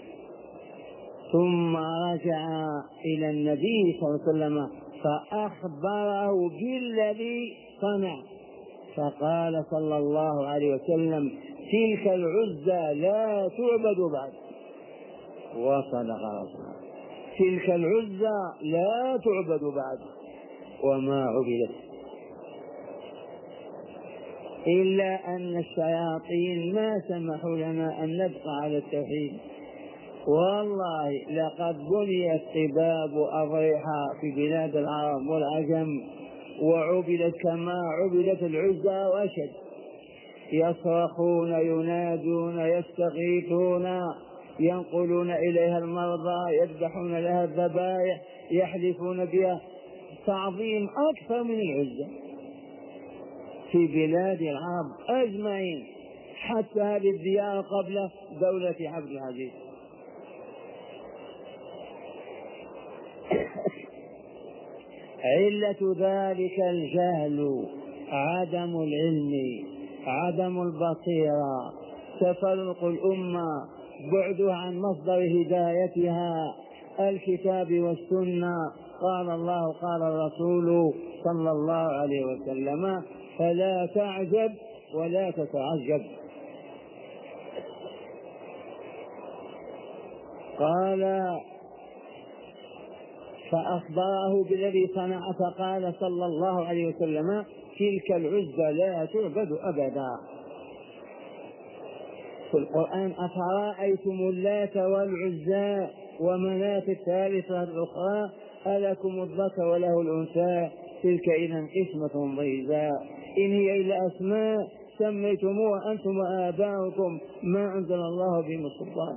ثم رجع إلى النبي صلى الله عليه وسلم فأخبره بالذي صنع، فقال صلى الله عليه وسلم تلك العزى لا تعبد بعد. وصدق رسوله، تلك العزى لا تعبد بعد وما عبدت، إلا أن الشياطين ما سمحوا لنا أن نبقى على التوحيد. والله لقد بنيت قباب أضرحة في بلاد العرب والعجم وعبدت كما عبدت العزى وأشد، يصرخون ينادون يستغيثون، ينقلون إليها المرضى، يذبحون لها الذبائح، يحلفون بها تعظيم أكثر من العزى في بلاد العرب أجمعين، حتى هذه الديار قبل دولة عبد العزيز. علة ذلك الجهل، عدم العلم، عدم البصيرة، تفرق الأمة، بعدها عن مصدر هدايتها الكتاب والسنة، قال الله قال الرسول صلى الله عليه وسلم، فلا تعجب ولا تتعجب. قال فأخبره بالذي صنع، فقال صلى الله عليه وسلم تلك العزى لا تعبد أبدا. في القرآن أفرأيتم اللات والعزى ومناة الثالثة الأخرى ألكم الذكر وله الأنثى تلك إذا قسمة ضيزى إن هي إلا أسماء سميتموها أنتم وآباؤكم ما أنزل الله به من سلطان.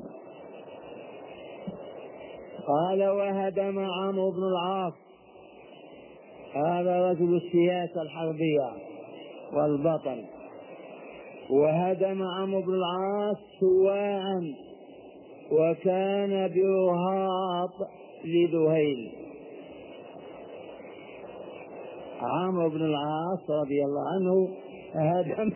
قال وهدم عمرو بن العاص، هذا رجل السياسة الحربية والبطل، وهدم عمرو بن العاص سواعا وكان برهاط لذهيل. عمرو بن العاص رضي الله عنه هدم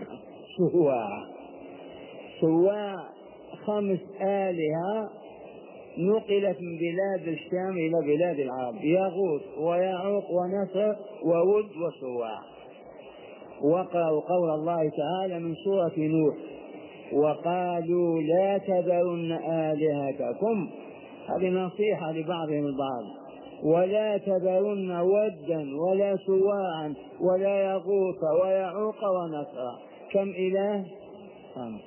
سواع 5 آلهة نقلت من بلاد الشام إلى بلاد العرب، يغوث ويعوق ونسر وود وسواع. وقرأوا قول الله تعالى من سورة نوح وقالوا لا تذرن آلهتكم، هذه نصيحة لبعضهم البعض، ولا تذرن ودا ولا سواعا ولا يغوث ويعوق ونسر. كم إله؟ 5.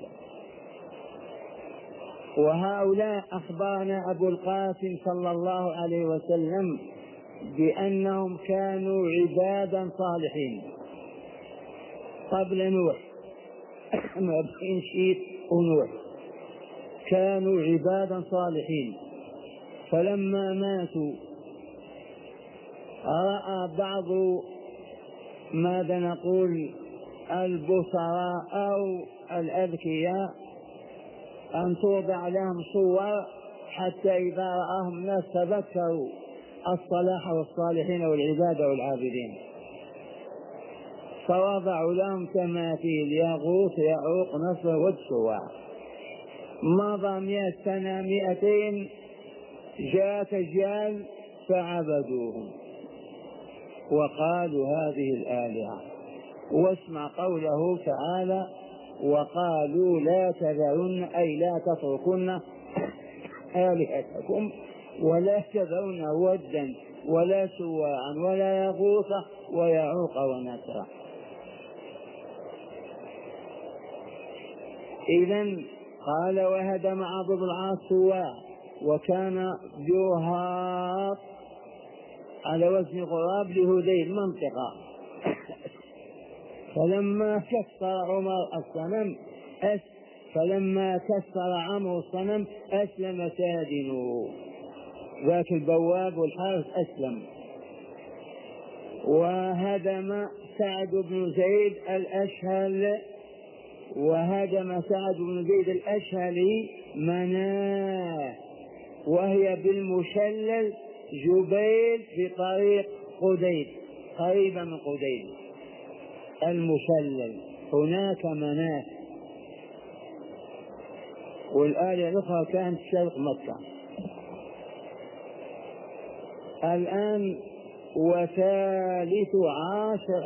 وهؤلاء أخبرنا أبو القاسم صلى الله عليه وسلم بأنهم كانوا عبادا صالحين قبل نوح، ما بين شيء ونوح كانوا عبادا صالحين. فلما ماتوا رأى بعض ماذا نقول البصراء أو الأذكياء أن توضع لهم صور حتى إذا رآهم الناس تذكروا الصلاح والصالحين والعبادة والعابدين، فوضعوا لهم تماثيل يغوث يعوق نصر والسواع. مضى 100 سنة 200 جاءت أجيال فعبدوهم وقالوا هذه الآلهة. واسمع قوله تعالى وقالوا لا تذرن أي لا تتركن آلهتكم ولا تذرن ودا ولا سواعا ولا يغوث ويعوق ونسرا. إذن قال وهدم عضد العاص سواع وكان جوهار على وزن غراب لهذيل منطقة. فلما كسر عمرو الصنم أسلم سادنه، ذاك البواب والحارس أسلم. وهدم سعد بن زيد الأشهلي مناه وهي بالمشلل جبيل في طريق قديد قريبا من قديد. المشلل هناك مناه، والآلهة الأخرى كانت شرق مكة. الآن وثالث عشر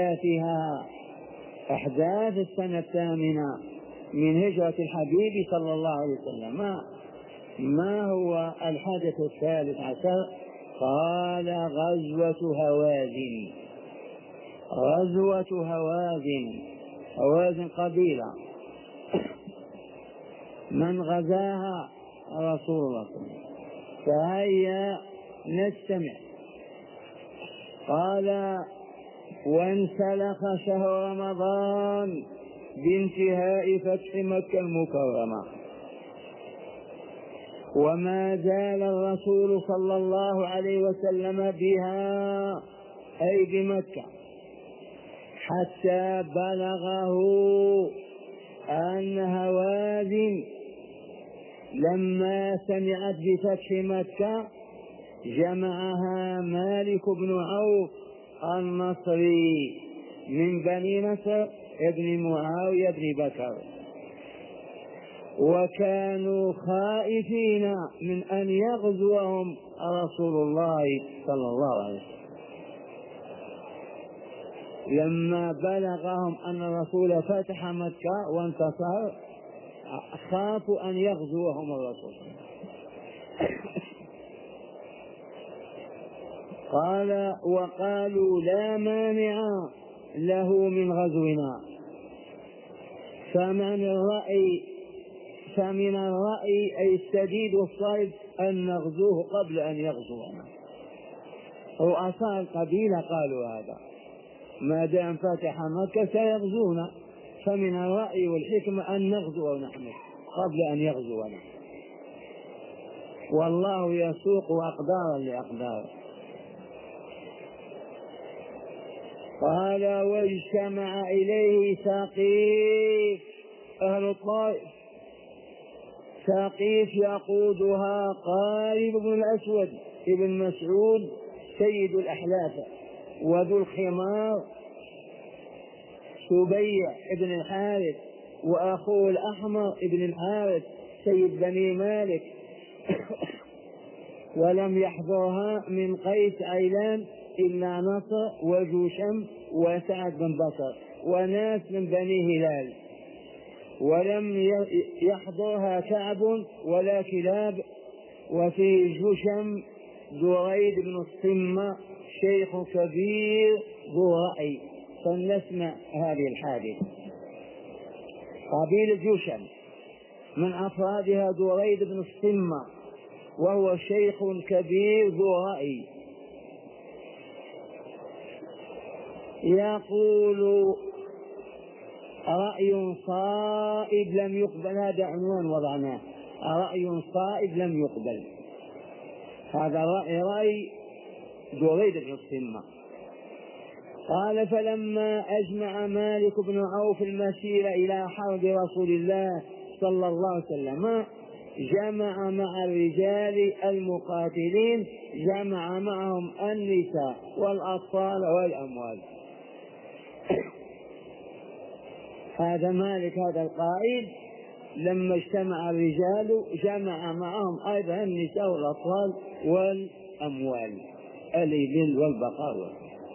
أحداث السنة 8 من هجرة الحبيب صلى الله عليه وسلم. ما هو الحدث الثالث عشر؟ قال غزوة هوازن قبيلة من غزاها رسول الله صلى الله عليه وسلم. فهيا نستمع. قال وانسلخ شهر رمضان بانتهاء فتح مكة المكرمة، وما زال الرسول صلى الله عليه وسلم بها أي بمكة حتى بلغه أن هوازن لما سمعت بفتح مكة جمعها مالك بن عوف النصري من بني نصر ابن معاوية بن بكر، وكانوا خائفين من أن يغزوهم رسول الله صلى الله عليه وسلم. لما بلغهم أن الرسول فتح مكة وانتصر خافوا أن يغزوهم الرسول. قال وقالوا لا مانع له من غزونا، فمن الرأي أي السديد والصائب أن نغزوه قبل أن يغزونا. رؤساء القبيلة قالوا هذا، ما دام فتح مكة سيغزونا، فمن الرأي والحكمة أن نغزو نحن قبل أن يغزونا، والله يسوق أقدارا لأقدار. قال واجتمع إليه ثقيف أهل الطائف. ثقيف يقودها قارب بن الأسود ابن مسعود سيد الأحلاف، وذو الخمار سبيع ابن الحارث، وأخوه الأحمر ابن الحارث سيد بني مالك. ولم يحضرها من قيس عيلان إلا نصر وجوشم وسعد بن بكر وناس من بني هلال. ولم يحضرها كعب ولا كلاب. وفي جوشم دريد بن الصمة شيخ كبير ذو رأي. فلنسمع هذه الحادثة. قبيلة جوشم من أفرادها دريد بن الصمة وهو شيخ كبير ذو رأي. يقول رأي صائب لم يقبل، هذا عنوان وضعناه، رأي صائب لم يقبل. هذا رأي دريد بن الصمة. قال فلما أجمع مالك بن عوف المسير إلى حرب رسول الله صلى الله عليه وسلم جمع مع الرجال المقاتلين، جمع معهم النساء والأطفال والأموال. هذا مالك هذا القائد لما اجتمع الرجال جمع معهم أيضا النساء والأطفال والأموال الإبل والبقر.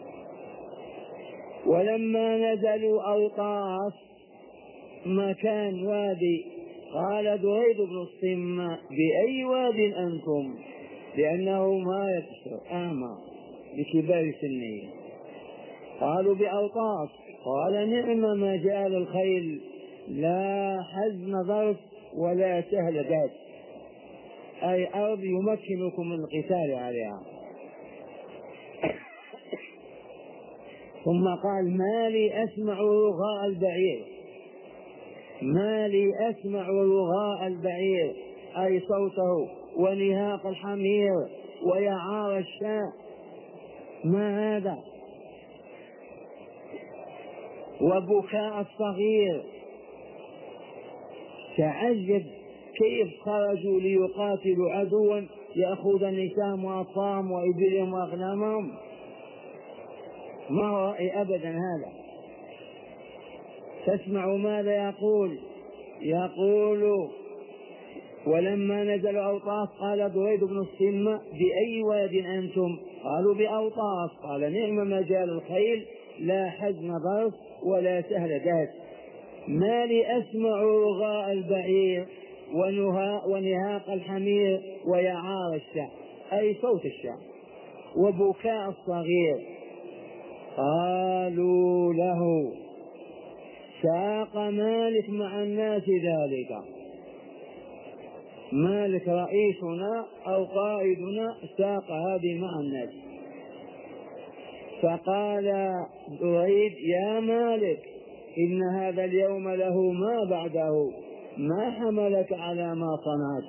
ولما نزلوا أوطاس مكان وادي قال دريد بن الصمة بأي واد أنتم؟ لأنه ما يبصر أعمى بكبار سنه. قالوا بأوطاس. قال نعم مجال الخيل، لا حزم ظرف ولا سهل ذات، أي أرض يمكنكم من القتال عليها. ثم قال ما لي أسمع رغاء البعير، ما لي أسمع رغاء البعير أي صوته، ونهاق الحمير ويعار الشاة، ما هذا؟ وبكاء الصغير. تعجب كيف خرجوا ليقاتلوا عدوا يأخذ النساء وأطفالهم وإبلهم وأغنامهم؟ ما هو رأي أبدا هذا. تسمعوا ماذا يقول ولما نزلوا أوطاس قال دريد بن الصمة بأي واد أنتم؟ قالوا بأوطاس. قال نعم مجال الخيل، لا حزم ظرف ولا سهل دهس، ما لي أسمع رغاء البعير ونهاق الحمير ويعار الشاة، أي صوت الشاة، وبكاء الصغير. قالوا له ساق مالك مع الناس ذلك، مالك رئيسنا أو قائدنا ساق هذه مع الناس. فقال دريد يا مالك إن هذا اليوم له ما بعده، ما حملك على ما صنعت؟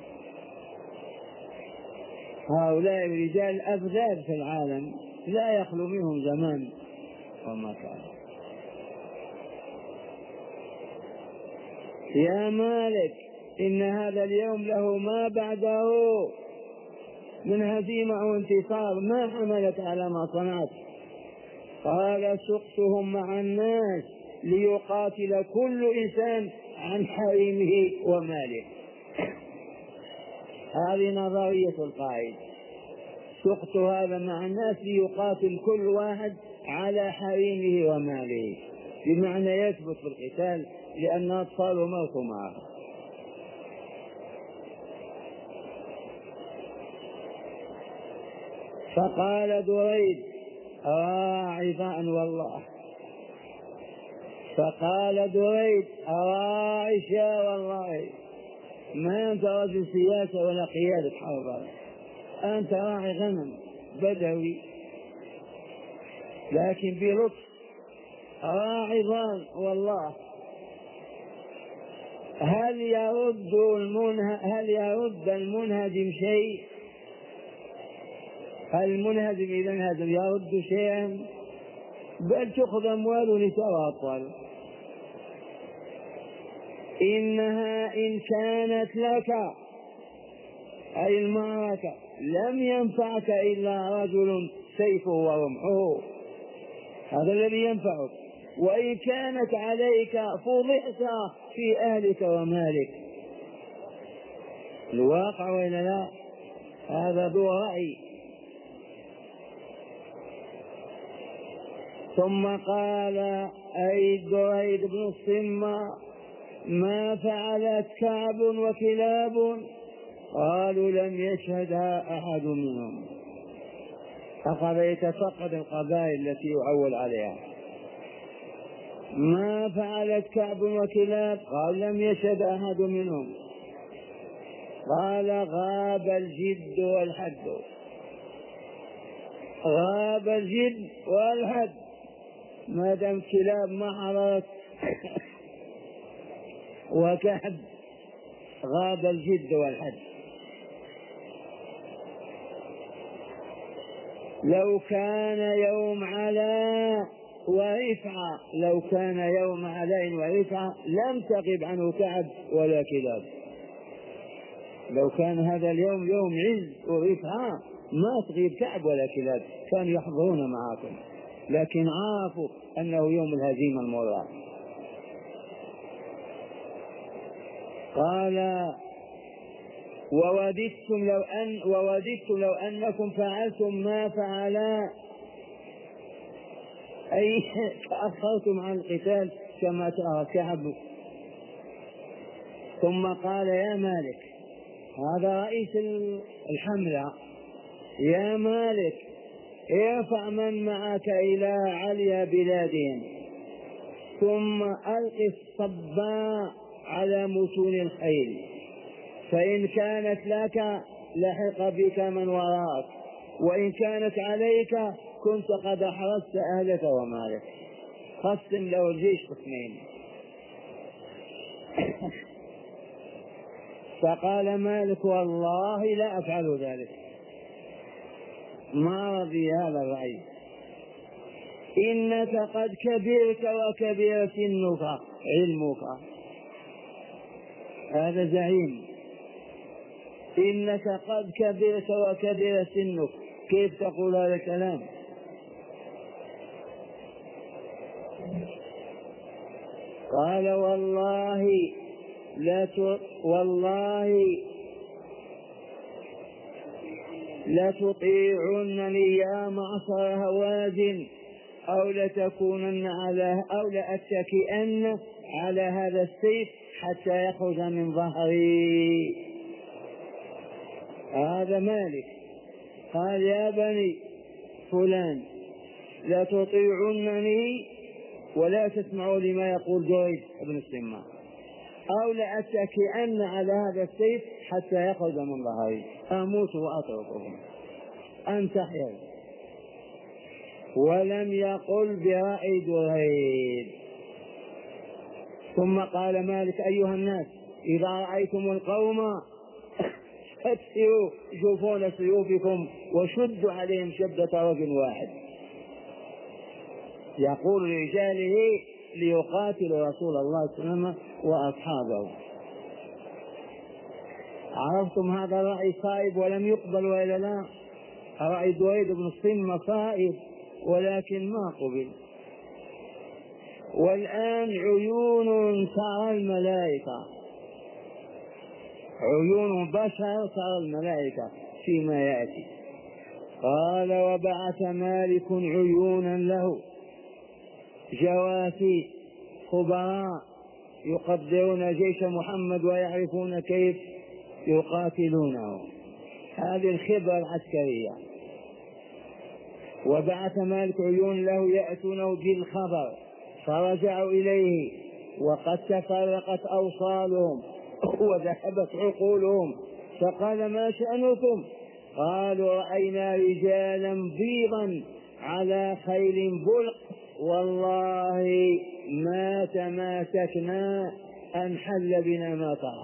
هؤلاء الرجال أبذال في العالم لا يخلو منهم زمان ومكان. يا مالك إن هذا اليوم له ما بعده من هزيمة أو انتصار، ما حملك على ما صنعت؟ قال سقتهم مع الناس ليقاتل كل إنسان عن حريمه وماله. هذه نظرية القائد، سقت هذا مع الناس ليقاتل كل واحد على حريمه وماله، بمعنى يثبت في القتال لأن أطفاله موتوا معه. فقال دريد أراعي ظأن والله، فقال دريد أراعي شاء والله، ما أنت رجل سياسة ولا قيادة حرب، أنت راعي غنم بدوي لكن بلطف، راعي ظان والله. هل يرد المنهزم شيء؟ هل المنهزم إذا انهزم يرد شيئا؟ بل تأخذ أموال نساء وأطفال. إنها إن كانت لك أي المعركة لم ينفعك إلا رجل سيفه ورمحه، هذا الذي ينفعك، وإن كانت عليك فضحت في أهلك ومالك. الواقع وإلا لا؟ هذا ذو رأي. ثم قال أي دريد بن الصمة ما فعلت كعب وكلاب؟ قالوا لم يشهدها أحد منهم. أخذ يتفقد القبائل التي يعول عليها. ما فعلت كعب وكلاب؟ قال لم يشهد أحد منهم. قال غاب الجد والحد، غاب الجد والحد، ما دام كلاب ما حضرت وكعب غاب الجد والحد. لو كان يوم علاء ورفعة، لو كان يوم علاء ورفعة لم تغب عنه كعب ولا كلاب. لو كان هذا اليوم يوم عز ورفعة ما تغيب كعب ولا كلاب، كانوا يحضرون معكم، لكن عرفوا أنه يوم الهزيمة المرة. قال ووددتم لو أنكم فعلتم ما فعلا، أي تأخرتم عن القتال كما ترى كعب. ثم قال يا مالك، هذا رئيس الحملة، يا مالك ارفع من معك إلى عليا بلادهم، ثم ألق الصباء على متون الخيل، فإن كانت لك لحق بك من وراءك، وإن كانت عليك كنت قد أحرزت أهلك ومالك. قسم له الجيش قسمين. فقال مالك والله لا أفعل ذلك، ما رضي هذا الرأي. إنك قد كبرت وكبر سنك، علمك، هذا زعيم، إنك قد كبرت وكبر سنك، كيف تقول هذا الكلام؟ قال والله لتطيعنني يا معصر هوازن، أو لأتكئن على هذا السيف حتى يخرج من ظهري. هذا مالك قال يا بني فلان لتطيعنني ولا تسمعوا لما يقول جريج بن السمان، أو لأتكئن على هذا السيف حتى يخرج من ظهري، أموت وأترككم أنتحر. ولم يقل برأي جريج. ثم قال مالك أيها الناس إذا رأيتم القوم فاتسروا جفون سيوفكم وشدوا عليهم شدة رجل واحد، يقول لرجاله ليقاتلوا رسول الله صلى الله عليه وسلم وأصحابه. عرفتم هذا الرأي صائب ولم يقبل وإلا لا؟ رأي دويد بن الصم صائب ولكن ما قبل. والآن عيون ترى الملائكة، عيون بشر ترى الملائكة فيما يأتي. قال وبعث مالك عيونا له جواسيس خبراء يقدرون جيش محمد ويعرفون كيف يقاتلونه، هذه الخبرة العسكرية. وبعث مالك عيون له يأتونه بالخبر، فرجعوا إليه وقد تفرقت أوصالهم وذهبت عقولهم، فقال ما شأنكم؟ قالوا رأينا رجالا بيضا على خيل بلق، والله ما تماسكنا أن حل بنا ما ترى،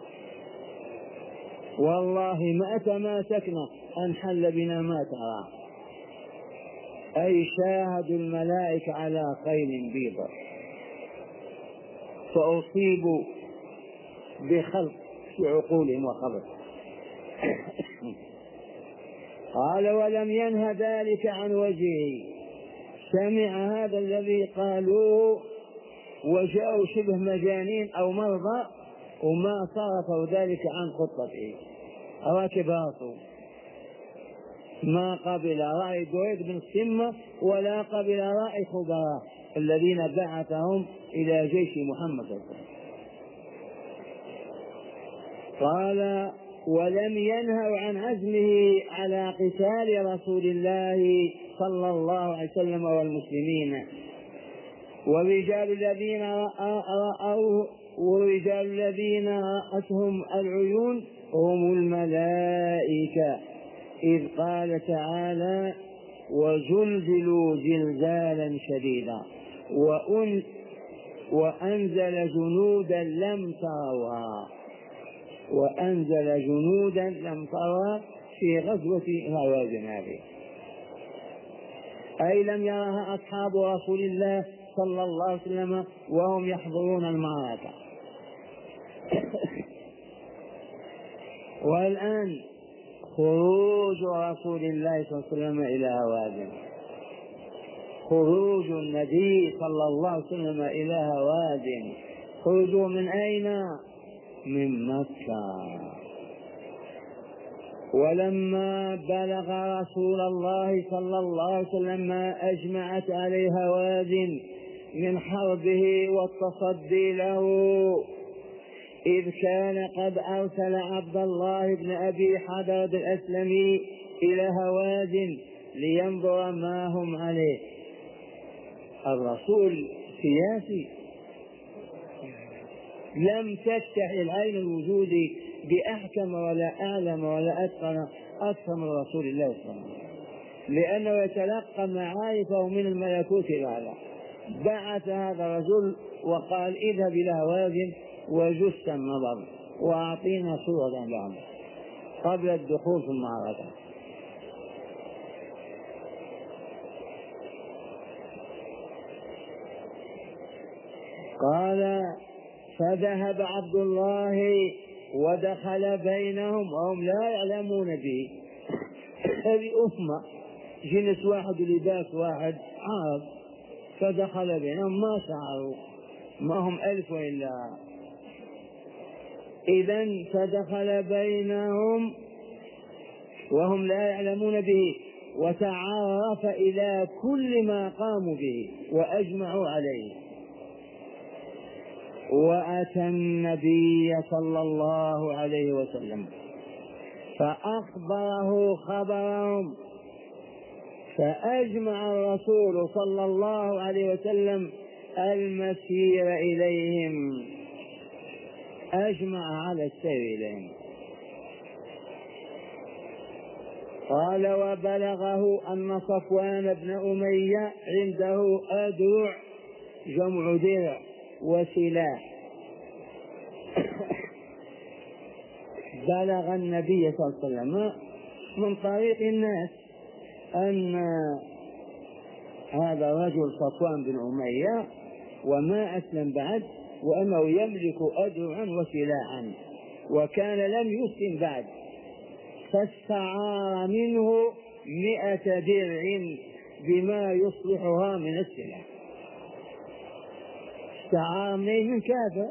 والله ما تماسكنا أن حل بنا ما ترى. أي شاهدوا الملائكة على خيل بيضة، فأصيبوا بخلق في عقولهم وخبر. قال ولم ينهى ذلك عن وجهه، سمع هذا الذي قالوه وجاءوا شبه مجانين أو مرضى وما صرفوا ذلك عن خطته، راكب راسه، ما قبل رأي دويد بن السمة ولا قبل رأي خبراء الذين بعثهم إلى جيش محمد صلى الله عليه وسلم. قال ولم ينهوا عن عزمه على قتال رسول الله صلى الله عليه وسلم والمسلمين، والرجال الذين رأتهم العيون هم الملائكة، إذ قال تعالى وزلزلوا زلزالا شديدا وأنزل جنودا لم تروها، وأنزل جنودا لم تروها في غزوة هوازن هذه. أي لم يرها أصحاب رسول الله صلى الله عليه وسلم وهم يحضرون المعركة. والآن خروج رسول الله صلى الله عليه وسلم إلى هوازن، خروج النبي صلى الله عليه وسلم إلى هوازن، خروجه من أين؟ من مكة. ولما بلغ رسول الله صلى الله عليه وسلم ما أجمعت عليه هوازن من حربه والتصدي له، إذ كان قد أرسل عبد الله بن أبي حضرة الأسلمي إلى هوازن لينظر ما هم عليه. الرسول سياسي، لم تفتح العين الوجود بأحكم ولا أعلم ولا أتقن أكثر من رسول الله صلى الله عليه وسلم، لأنه يتلقى معارفه من الملكوت الأعلى. بعث هذا الرجل وقال اذهب إلى هوازن وجس النظر وأعطينا صورة لهم قبل الدخول في المعركة. قال فذهب عبد الله ودخل بينهم وهم لا يعلمون به. هذه أمة جنس واحد ولباس واحد عرب، فدخل بينهم ما شعروا، ما هم ألف وإلا. إذن فدخل بينهم وهم لا يعلمون به وتعرف إلى كل ما قاموا به وأجمعوا عليه. وأتى النبي صلى الله عليه وسلم فأخبره خبرهم، فأجمع الرسول صلى الله عليه وسلم المسير إليهم، أجمع على السير إليهم. قال وبلغه أن صفوان بن أمية عنده أدرع، جمع درع، وسلاح. بلغ النبي صلى الله عليه وسلم من طريق الناس أن هذا رجل صفوان بن أمية وما أسلم بعد، وأنه يملك أدرعا وسلاحا، وكان لم يسلم بعد، فاستعار منه 100 درع بما يصلحها من السلاح. استعار من كافر.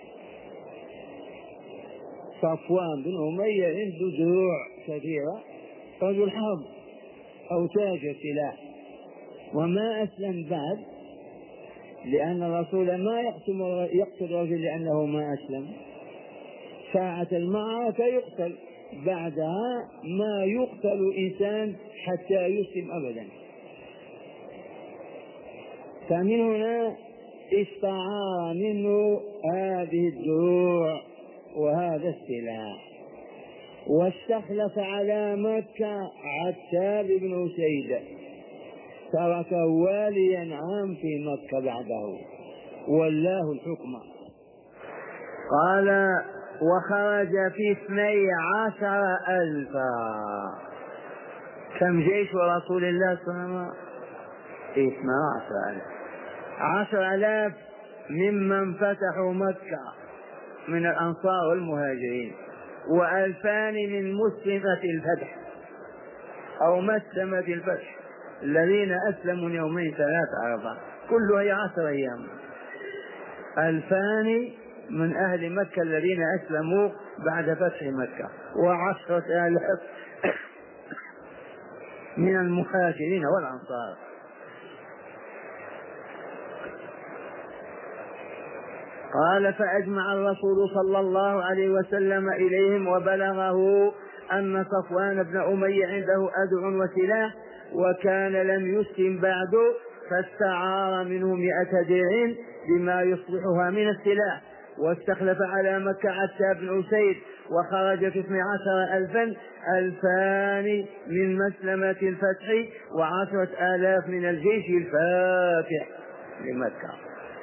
صفوان بن أمية عنده دروع كثيرة، رجل حرب أو تاجر سلاح، وما أسلم بعد، لأن الرسول ما يقتل الرجل لأنه ما أسلم. ساعة المعركة يقتل، بعدها ما يقتل إنسان حتى يسلم أبدا. فمن هنا استعار منه هذه الدروع وهذا السلاح. واستخلف على مكة عتاب بن أسيد، تركه واليا عام في مكة بعده، ولاه الحكم. قال وخرج في 12,000. كم جيش رسول الله صلى الله عليه وسلم؟ 12,000. 10,000 ممن فتحوا مكة من الأنصار والمهاجرين، و2,000 من مسلمة الفتح أو مسلمة الفتح الذين أسلموا يومين 3 4، كلها هي 10 أيام. 2,000 من أهل مكة الذين أسلموا بعد فتح مكة، و10,000 من المهاجرين والأنصار. قال فأجمع الرسول صلى الله عليه وسلم إليهم وبلغه أن صفوان بن أمية عنده أدرع وسلاح وكان لم يسلم بعد، فاستعار منه 100 درع بما يصلحها من السلاح، واستخلف على مكة عتاب بن أسيد، وخرج في 12,000 2,000 من مسلمة الفتح و10,000 من الجيش الفاتح لمكة.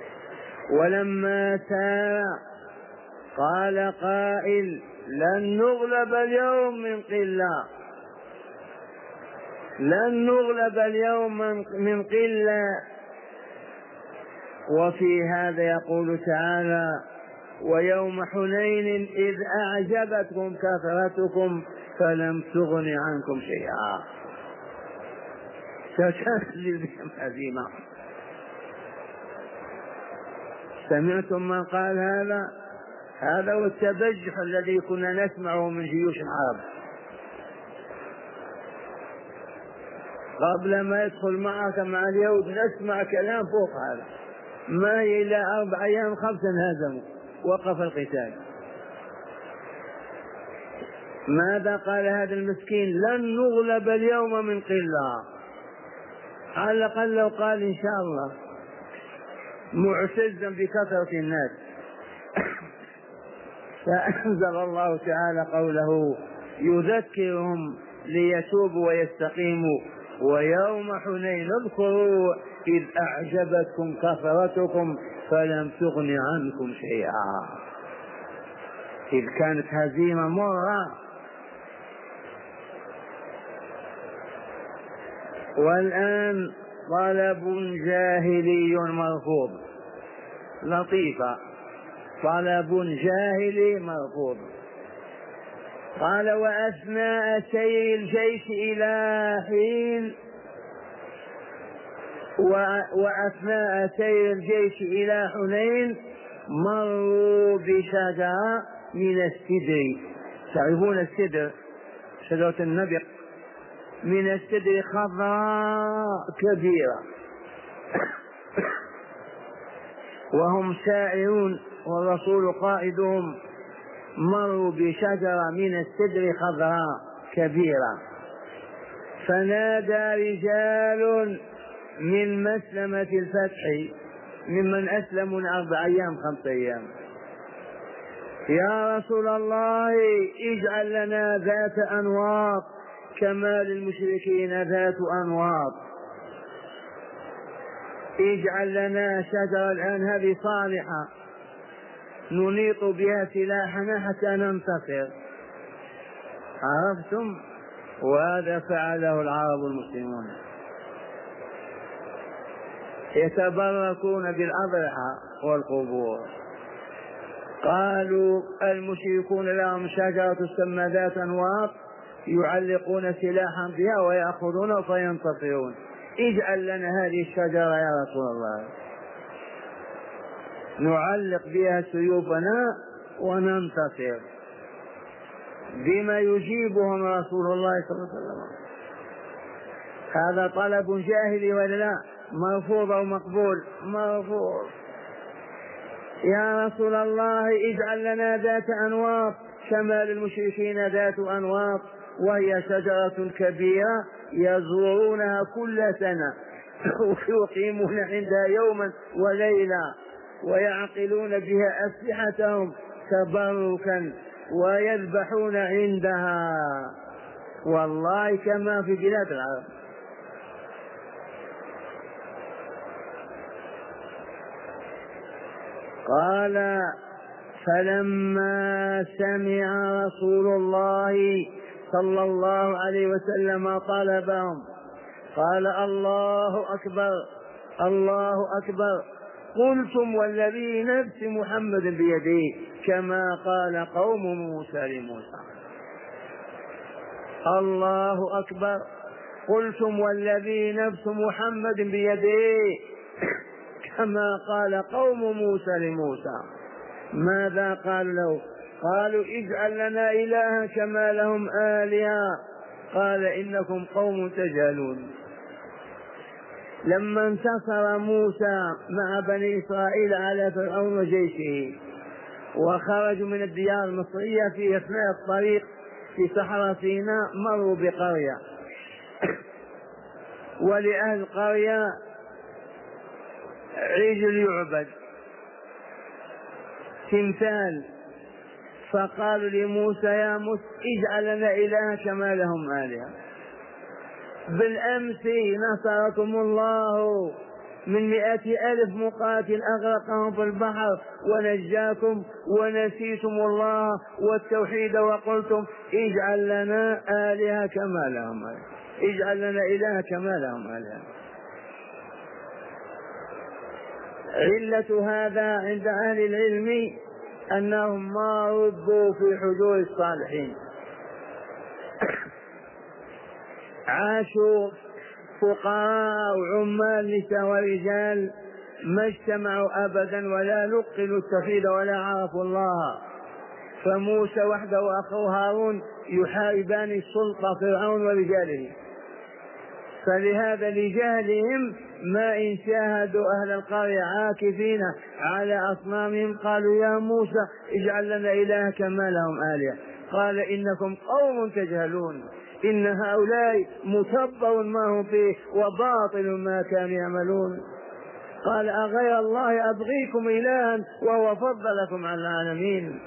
ولما سار قال قائل لن نغلب اليوم من قلة، لن نغلب اليوم من قلة. وفي هذا يقول تعالى: ويوم حنين إذ أعجبتكم كثرتكم فلم تغن عنكم شيئا. ستنزل بهم هزيمة. سمعتم من قال هذا؟ هذا هو التبجح الذي كنا نسمعه من جيوش العرب قبل ما يدخل معك مع اليهود. نسمع كلام فوق هذا، ما هي إلا 4 أيام 5 انهزموا، وقف القتال. ماذا قال هذا المسكين؟ لن نغلب اليوم من قلة. على الأقل لو قال إن شاء الله، معتزا بكثرة الناس. فأنزل الله تعالى قوله يذكرهم ليتوبوا ويستقيموا: ويوم حنين اذكروا إذ أعجبتكم كثرتكم فلم تغن عنكم شيئا. إذ كانت هزيمة مرة. والآن طلب جاهلي مرفوض. لطيفة، طلب جاهلي مرفوض. قال: وأثناء سير الجيش إلى حين وأثناء سير الجيش إلى حنين مروا بشجرة من السدر. تعرفون السدر، شجرة النبق، من السدر خضراء كبيرة. وهم سائرون والرسول قائدهم. مروا بشجرة من السدر خضراء كبيرة. فنادى رجال من مسلمة الفتح، ممن أسلموا من 4 أيام 5 أيام: يا رسول الله اجعل لنا ذات أنواط كما للمشركين ذات أنواط. اجعل لنا شجرة الآن هذه صالحة ننيط بها سلاحنا حتى ننتصر. عرفتم؟ وهذا فعله العرب المسلمون، يتبركون بالأضرحة والقبور. قالوا المشركون لهم شجرة تسمى ذات أنواط يعلقون سلاحا بها ويأخذونه فينتصرون. اجعل لنا هذه الشجرة يا رسول الله نعلق بها سيوفنا وننتصر. بما يجيبهم رسول الله صلى الله عليه وسلم. هذا طلب جاهلي ولا لا؟ مرفوض أو مقبول؟ مرفوض. يا رسول الله اجعل لنا ذات أنواط كما للمشركين ذات أنواط، وهي شجرة كبيرة يزورونها كل سنة ويقيمون عندها يوما وليلة ويعقلون بها أسلحتهم تبركا ويذبحون عندها، والله كما في بلاد العرب. قال: فلما سمع رسول الله صلى الله عليه وسلم طلبهم قال: الله أكبر الله أكبر، قلتم والذي نفس محمد بيده كما قال قوم موسى لموسى. الله أكبر، قلتم والذي نفس محمد بيده كما قال قوم موسى لموسى. ماذا قال له؟ قالوا: اجعل لنا إلها كما لهم آلهة. قال: إنكم قوم تجهلون. لما انتصر موسى مع بني إسرائيل على فرعون وجيشه وخرجوا من الديار المصرية، في أثناء الطريق في صحراء سيناء مروا بقرية، ولأهل القرية عجل يعبد، تمثال. فقالوا لموسى: يا موسى اجعل لنا إلها كما لهم آلهة. بالأمس نصركم الله من 100,000 مقاتل أغرقهم في البحر ونجاكم، ونسيتم الله والتوحيد وقلتم اجعل لنا آلهة كما لهم آلهة. اجعل لنا إله كما لهم آلهة. علة هذا عند أهل العلم أنهم ما ردوا في حضور الصالحين، عاشوا فقراء وعمال نساء ورجال ما اجتمعوا أبدا ولا لقنوا التوحيد ولا عرفوا الله. فموسى وحده وأخوه هارون يحاربان السلطة فرعون ورجاله، فلهذا لجهلهم ما إن شاهدوا أهل القرية عاكفين على أصنامهم قالوا يا موسى اجعل لنا إله كما لهم آلهة. قال إنكم قوم تجهلون، إن هؤلاء متبر ما هم فيه وباطل ما كانوا يعملون. قال أغير الله أبغيكم إلها وهو فضلكم على العالمين.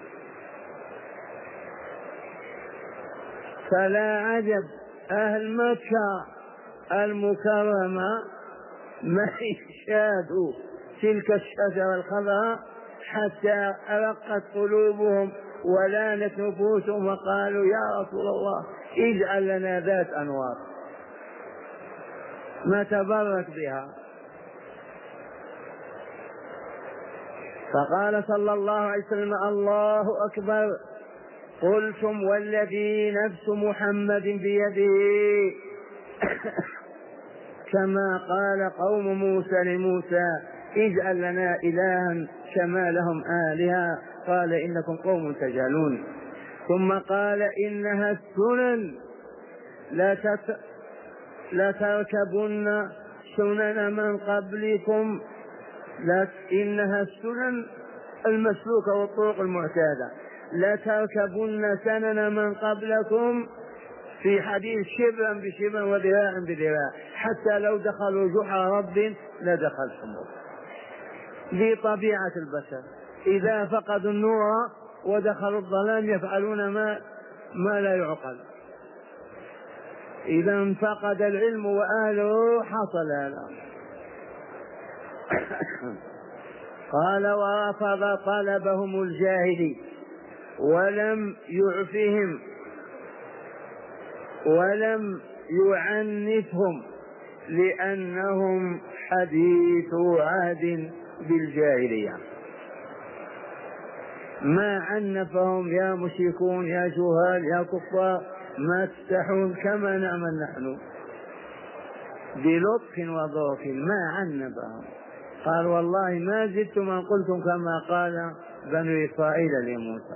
فلا عجب أهل مكة المكرمة ما يشاهدوا تلك الشجرة الخضراء حتى أرقت قلوبهم ولانت نفوسهم وقالوا يا رسول الله اجعل لنا ذات أنوار نتبرك بها. فقال صلى الله عليه وسلم الله أكبر، قلتم والذي نفس محمد بيده كما قال قوم موسى لموسى اجعل لنا إلها كما لهم آلهة. قال إنكم قوم تجهلون. ثم قال إنها السنن لتركبن سنن من قبلكم، إنها السنن المسلوكة والطرق المعتادة، لتركبن سنن من قبلكم في حديث شبرا بشبر وذراعا بذراع حتى لو دخلوا جحر رب لدخلتموه. ذي طبيعة البشر، إذا فقدوا النور ودخلوا الظلام يفعلون ما لا يعقل. إذا انفقد العلم وأهله حصل هذا. قال ورفض طلبهم الجاهلي ولم يعفهم ولم يعنفهم لأنهم حديث عهد بالجاهلية. ما عنفهم يا مشركون يا جهال يا كفار ما تستحون كما نعمل نحن بلطف وظرف، ما عنفهم. قال والله ما زدتم أن قلتم كما قال بنو إسرائيل لموسى.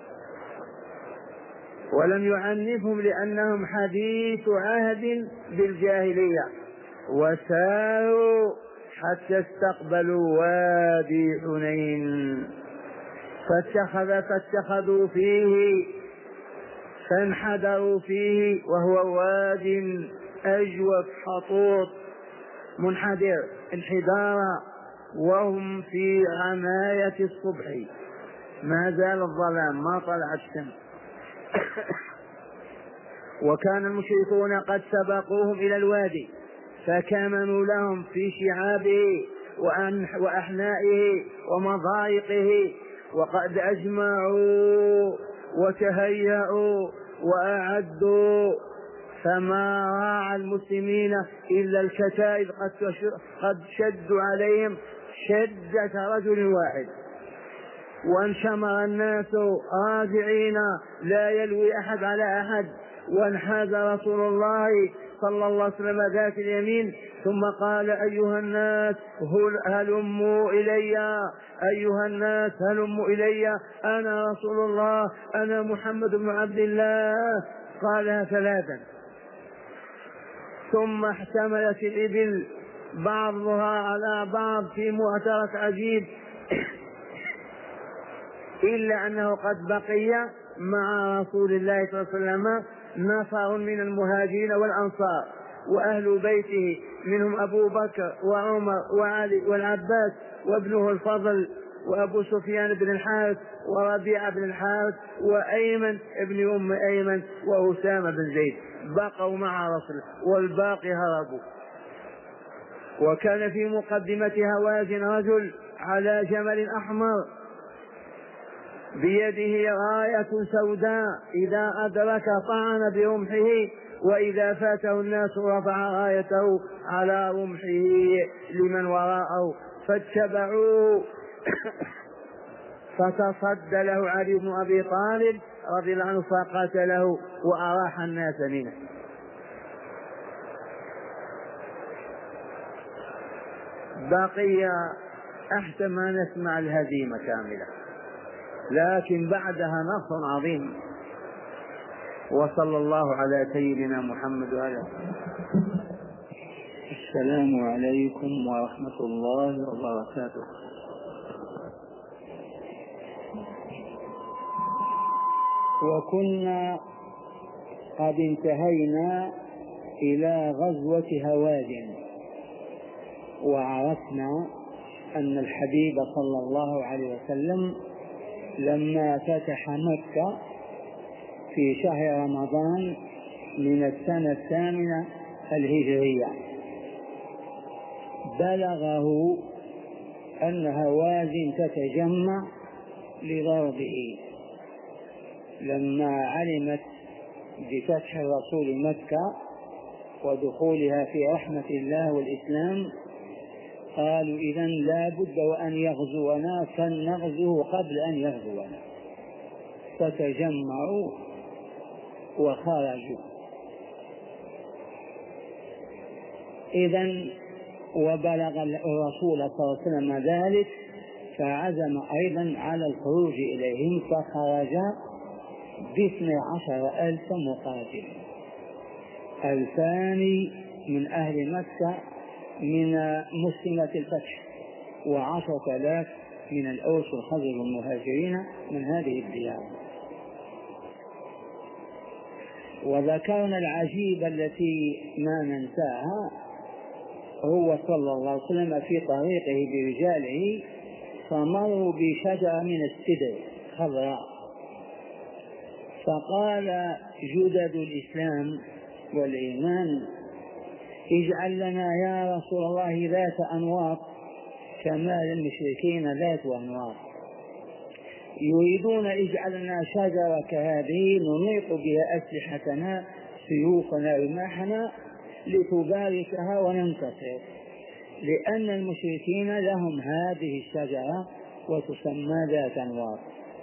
ولم يعنفهم لأنهم حديث عهد بالجاهلية، وساروا حتى استقبلوا وادي حنين فاتخذوا فيه فانحدروا فيه، وهو واد أجوف حطوط منحدر انحدارا، وهم في عناية الصبح، ما زال الظلام ما طلعت الشمس. وكان المشركون قد سبقوهم إلى الوادي فكمنوا لهم في شعابه وأحنائه ومضايقه، وقد أجمعوا وتهيأوا وأعدوا، فما راعى المسلمين إلا الكتائب قد شدوا عليهم شدة رجل واحد، وانشمر الناس راجعين لا يلوي أحد على أحد. وانحاز رسول الله صلى الله عليه وسلم ذات اليمين ثم قال أيها الناس هلموا إلي، أيها الناس هلموا إلي، أنا رسول الله، أنا محمد بن عبد الله. قالها ثلاثا. ثم احتملت الإبل بعضها على بعض في معترك عجيب، إلا أنه قد بقي مع رسول الله صلى الله عليه وسلم نفر من المهاجرين والأنصار وأهل بيته، منهم أبو بكر وعمر وعلي والعباس وابنه الفضل وأبو سفيان بن الحارث وربيعة بن الحارث وأيمن ابن أم أيمن وأسامة بن زيد، بقوا مع رسول والباقي هربوا. وكان في مقدمة هوازن رجل على جمل أحمر بيده راية سوداء إذا أدرك طعن برمحه، وإذا فاته الناس رفع رايته على رمحه لمن وراءه فاتبعوه. فتصدى له علي بن أبي طالب رضي الله عنه فقتله وأراح الناس منه. بقي أحسن ما نسمع الهزيمة كاملة، لكن بعدها نصر عظيم. وصلى الله على سيدنا محمد وعلى آله. السلام عليكم ورحمة الله وبركاته. وكنا قد انتهينا إلى غزوة هوازن، وعرفنا أن الحبيب صلى الله عليه وسلم لما فتح مكة في شهر رمضان من السنة 8 الهجرية بلغه أن هوازن تتجمع لضربه. لما علمت بفتح الرسول مكة ودخولها في رحمة الله والإسلام قالوا إذن لا بد وأن يغزونا فلنغزوه قبل أن يغزونا، فتجمعوا وخرجوا. إذن وبلغ الرسول صلى الله عليه وسلم ذلك فعزم أيضا على الخروج إليهم، فخرج ب12,000 مقاتل، 2,000 من أهل مكة من مسلمة الفتح، و10,000 من الأوس والخزرج المهاجرين من هذه الديار. وذكرنا العجيب التي ما ننساها، هو صلى الله عليه وسلم في طريقه برجاله فمروا بشجرة من السدر خضراء، فقال جدد الإسلام والإيمان اجعل لنا يا رسول الله ذات أنواط كما للمشركين ذات أنواط، يريدون اجعل لنا شجرة كهذه ننيط بها أسلحتنا سيوفنا رماحنا لتباركها وننتصر، لأن المشركين لهم هذه الشجرة وتسمى ذات أنواط.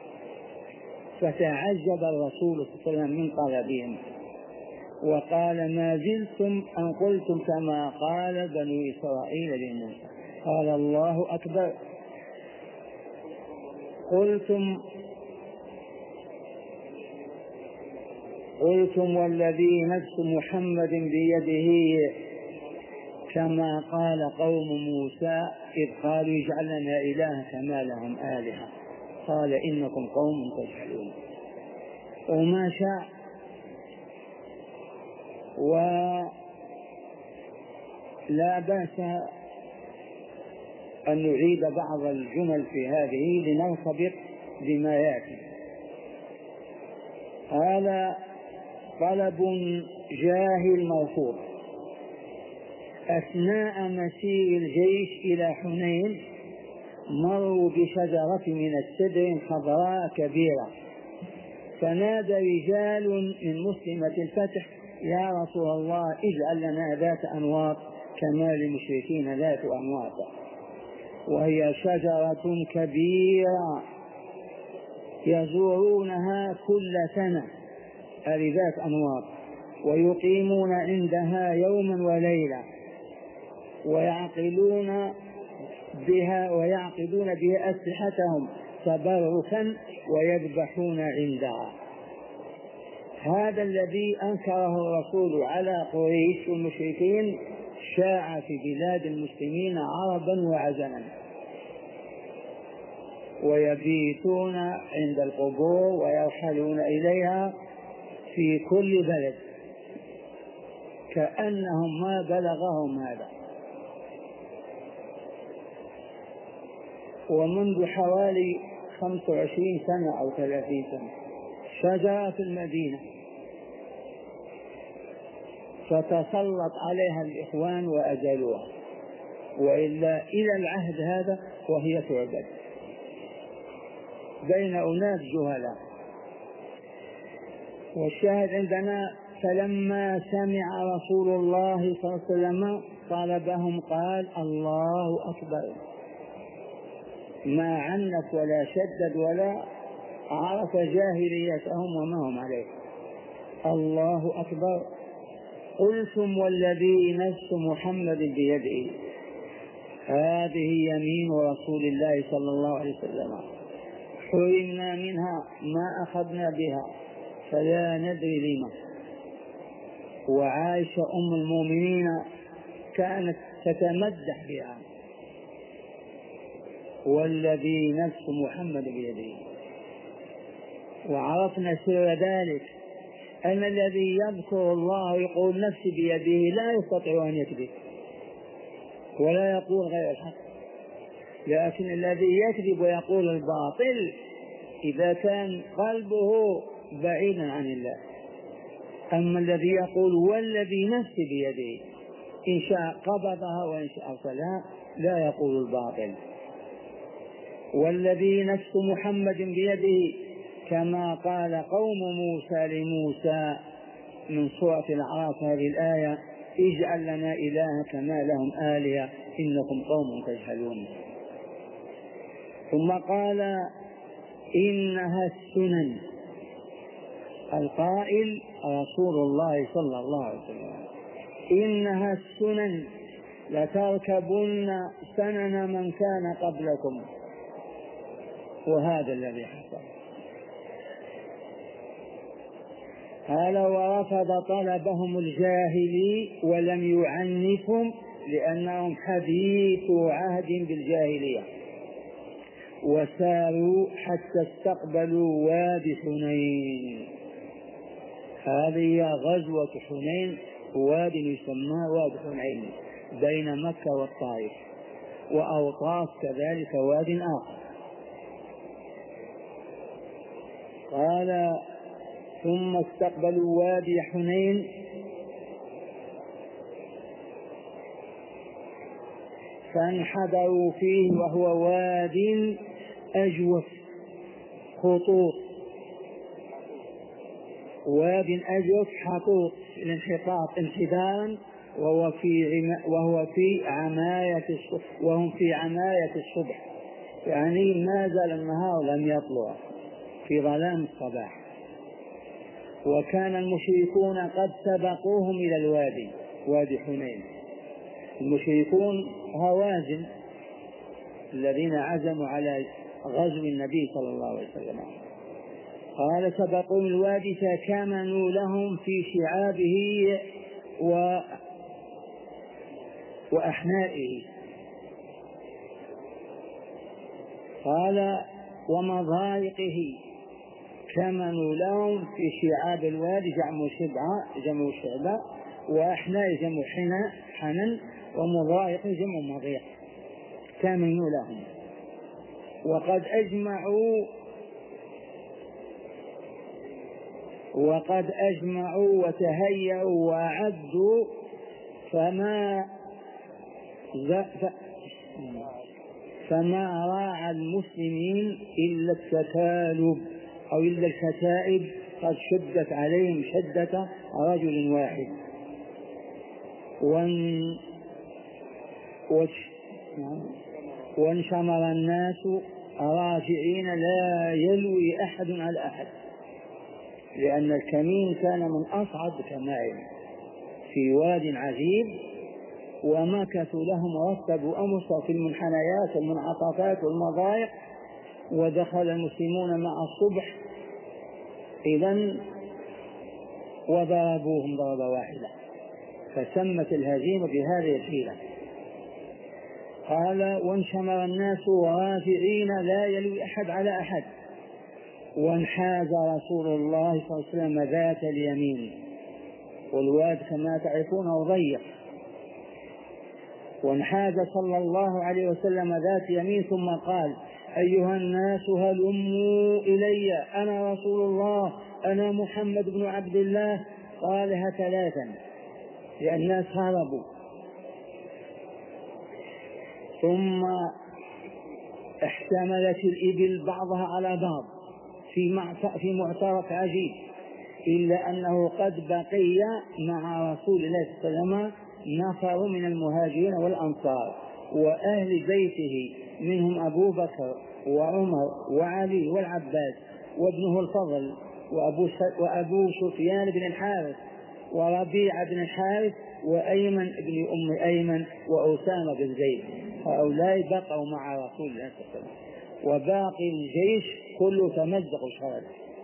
فتعجب الرسول صلى الله عليه وسلم من طلبهم وقال ما زلتم أن قلتم كما قال بنو إسرائيل لموسى. قال الله أكبر، قلتم والذي نفس محمد بيده كما قال قوم موسى إذ قالوا اجعل لنا إلها كما لهم آلهة، قال إنكم قوم تجهلون. وما شاء ولا بأس أن نعيد بعض الجمل في هذه لنرتبط بما يأتي. هذا طلب جاهل مرفوض. أثناء مسير الجيش إلى حنين مروا بشجرة من السدر خضراء كبيرة، فنادى رجال من مسلمة الفتح يا رسول الله اجعل لنا ذات أنواط كما للمشركين ذات أنواط، وهي شجرة كبيرة يزورونها كل سنة ذات أنواط، ويقيمون عندها يوما وليلة ويعقدون بها أسلحتهم تبركا ويذبحون عندها. هذا الذي أنكره الرسول على قريش والمشركين شاع في بلاد المسلمين عربا وعجما، ويبيتون عند القبور ويرحلون إليها في كل بلد كأنهم ما بلغهم هذا. ومنذ حوالي 25 سنة أو 30 سنة شجرة في المدينة فتسلط عليها الإخوان وأزالوها، وإلا إلى العهد هذا وهي تعبد. بين أناس جهلاء. والشاهد عندنا فلما سمع رسول الله صلى الله عليه وسلم طلبهم قال الله أكبر، ما عنف ولا شدد ولا عرف جاهليتهم وما هم عليه. الله أكبر. قلتم والذي نفس محمد بيده، هذه يمين رسول الله صلى الله عليه وسلم، حرمنا منها ما أخذنا بها فلا ندري لما. وعائشة أم المؤمنين كانت تتمدح بها، والذي نفس محمد بيده. وعرفنا سر ذلك أن الذي يذكر الله يقول نفسي بيده لا يستطيع أن يكذب ولا يقول غير الحق، لكن الذي يكذب ويقول الباطل إذا كان قلبه بعيدا عن الله. أما الذي يقول والذي نفسي بيده إن شاء قبضها وإن شاء أرسلها لا يقول الباطل. والذي نفس محمد بيده كما قال قوم موسى لموسى من سورة الأعراف هذه الآية اجعل لنا إلها كما لهم آلهة إنكم قوم تجهلون. ثم قال إنها السنن، القائل رسول الله صلى الله عليه وسلم، إنها السنن لتركبن سنن من كان قبلكم. وهذا الذي حصل. قال ورفض طلبهم الجاهلي ولم يعنفهم لأنهم حديث عهد بالجاهلية، وساروا حتى استقبلوا وادي حنين. هذه غزوة حنين، واد يسمى وادي حنين بين مكة والطائف، وأوطاس كذلك واد آخر. قال ثم استقبلوا وادي حنين فانحدروا فيه وهو واد أجوف خطوط، واد أجوف خطوط الانحطاط انحدارا، وهو في عماية الصبح، وهم في عماية الصبح، يعني ما زال النهار لم يطلع في ظلام الصباح. وكان المشركون قد سبقوهم إلى الوادي، وادي حنين. المشركون هوازن الذين عزموا على غزو النبي صلى الله عليه وسلم. قال سبقوا الوادي فكمنوا لهم في شعابه وأحنائه. قال ومضايقه، كمنوا لهم في شعاب الوادي جمع شعبة، وأحناء جمع حنن، ومضايق جمع مضيق، كمنوا لهم. وقد أجمعوا وتهيأوا وأعدوا فما راعى المسلمين إلا التكالب أو إلا الكتائب قد شدت عليهم شدة رجل واحد. وانشمر الناس راجعين لا يلوي أحد على أحد، لأن الكمين كان من أصعب كمائن في واد عجيب، ومكثوا لهم ورتبوا أمرا في المنحنيات والمنعطفات والمضايق، ودخل المسلمون مع الصبح إذن وضربوهم ضربة واحدة، فسمت الهزيمة بهذه الحيلة. قال وانشمر الناس راجعين لا يلوي أحد على أحد. وانحاز رسول الله صلى الله عليه وسلم ذات اليمين، والواد كما تعرفون ضيق، وانحاز صلى الله عليه وسلم ذات يمين ثم قال أيها الناس هلموا إلي، أنا رسول الله، أنا محمد بن عبد الله. قالها ثلاثا لأن الناس هربوا. ثم احتملت الإبل بعضها على بعض في معترك عجيب، إلا أنه قد بقي مع رسول الله صلى الله عليه وسلم نفر من المهاجرين والأنصار وأهل بيته، منهم أبو بكر وعمر وعلي والعباس وابنه الفضل وأبو سفيان بن الحارث وربيع بن الحارث وأيمن بن أم أيمن وأسامة بن زيد. هؤلاء بقوا مع رسول الله صلى الله عليه وسلم، وباقي الجيش كله تمزق وشرد.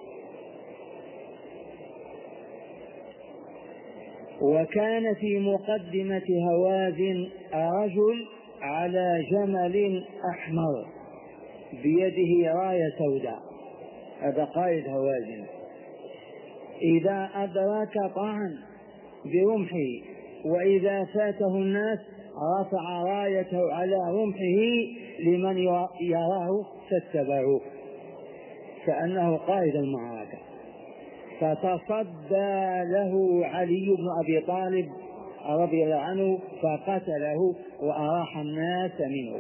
وكان في مقدمة هوازن رجل على جمل أحمر بيده راية سوداء، هذا قائد هوازن، إذا أدرك طعن برمحه، وإذا فاته الناس رفع رايته على رمحه لمن يراه فاتبعوه، كأنه قائد المعركة. فتصدى له علي بن أبي طالب رضي الله عنه فقتله وأراح الناس منه.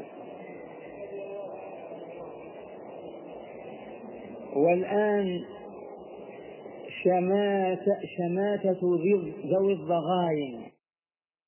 والآن شماتة ذوي الضغائن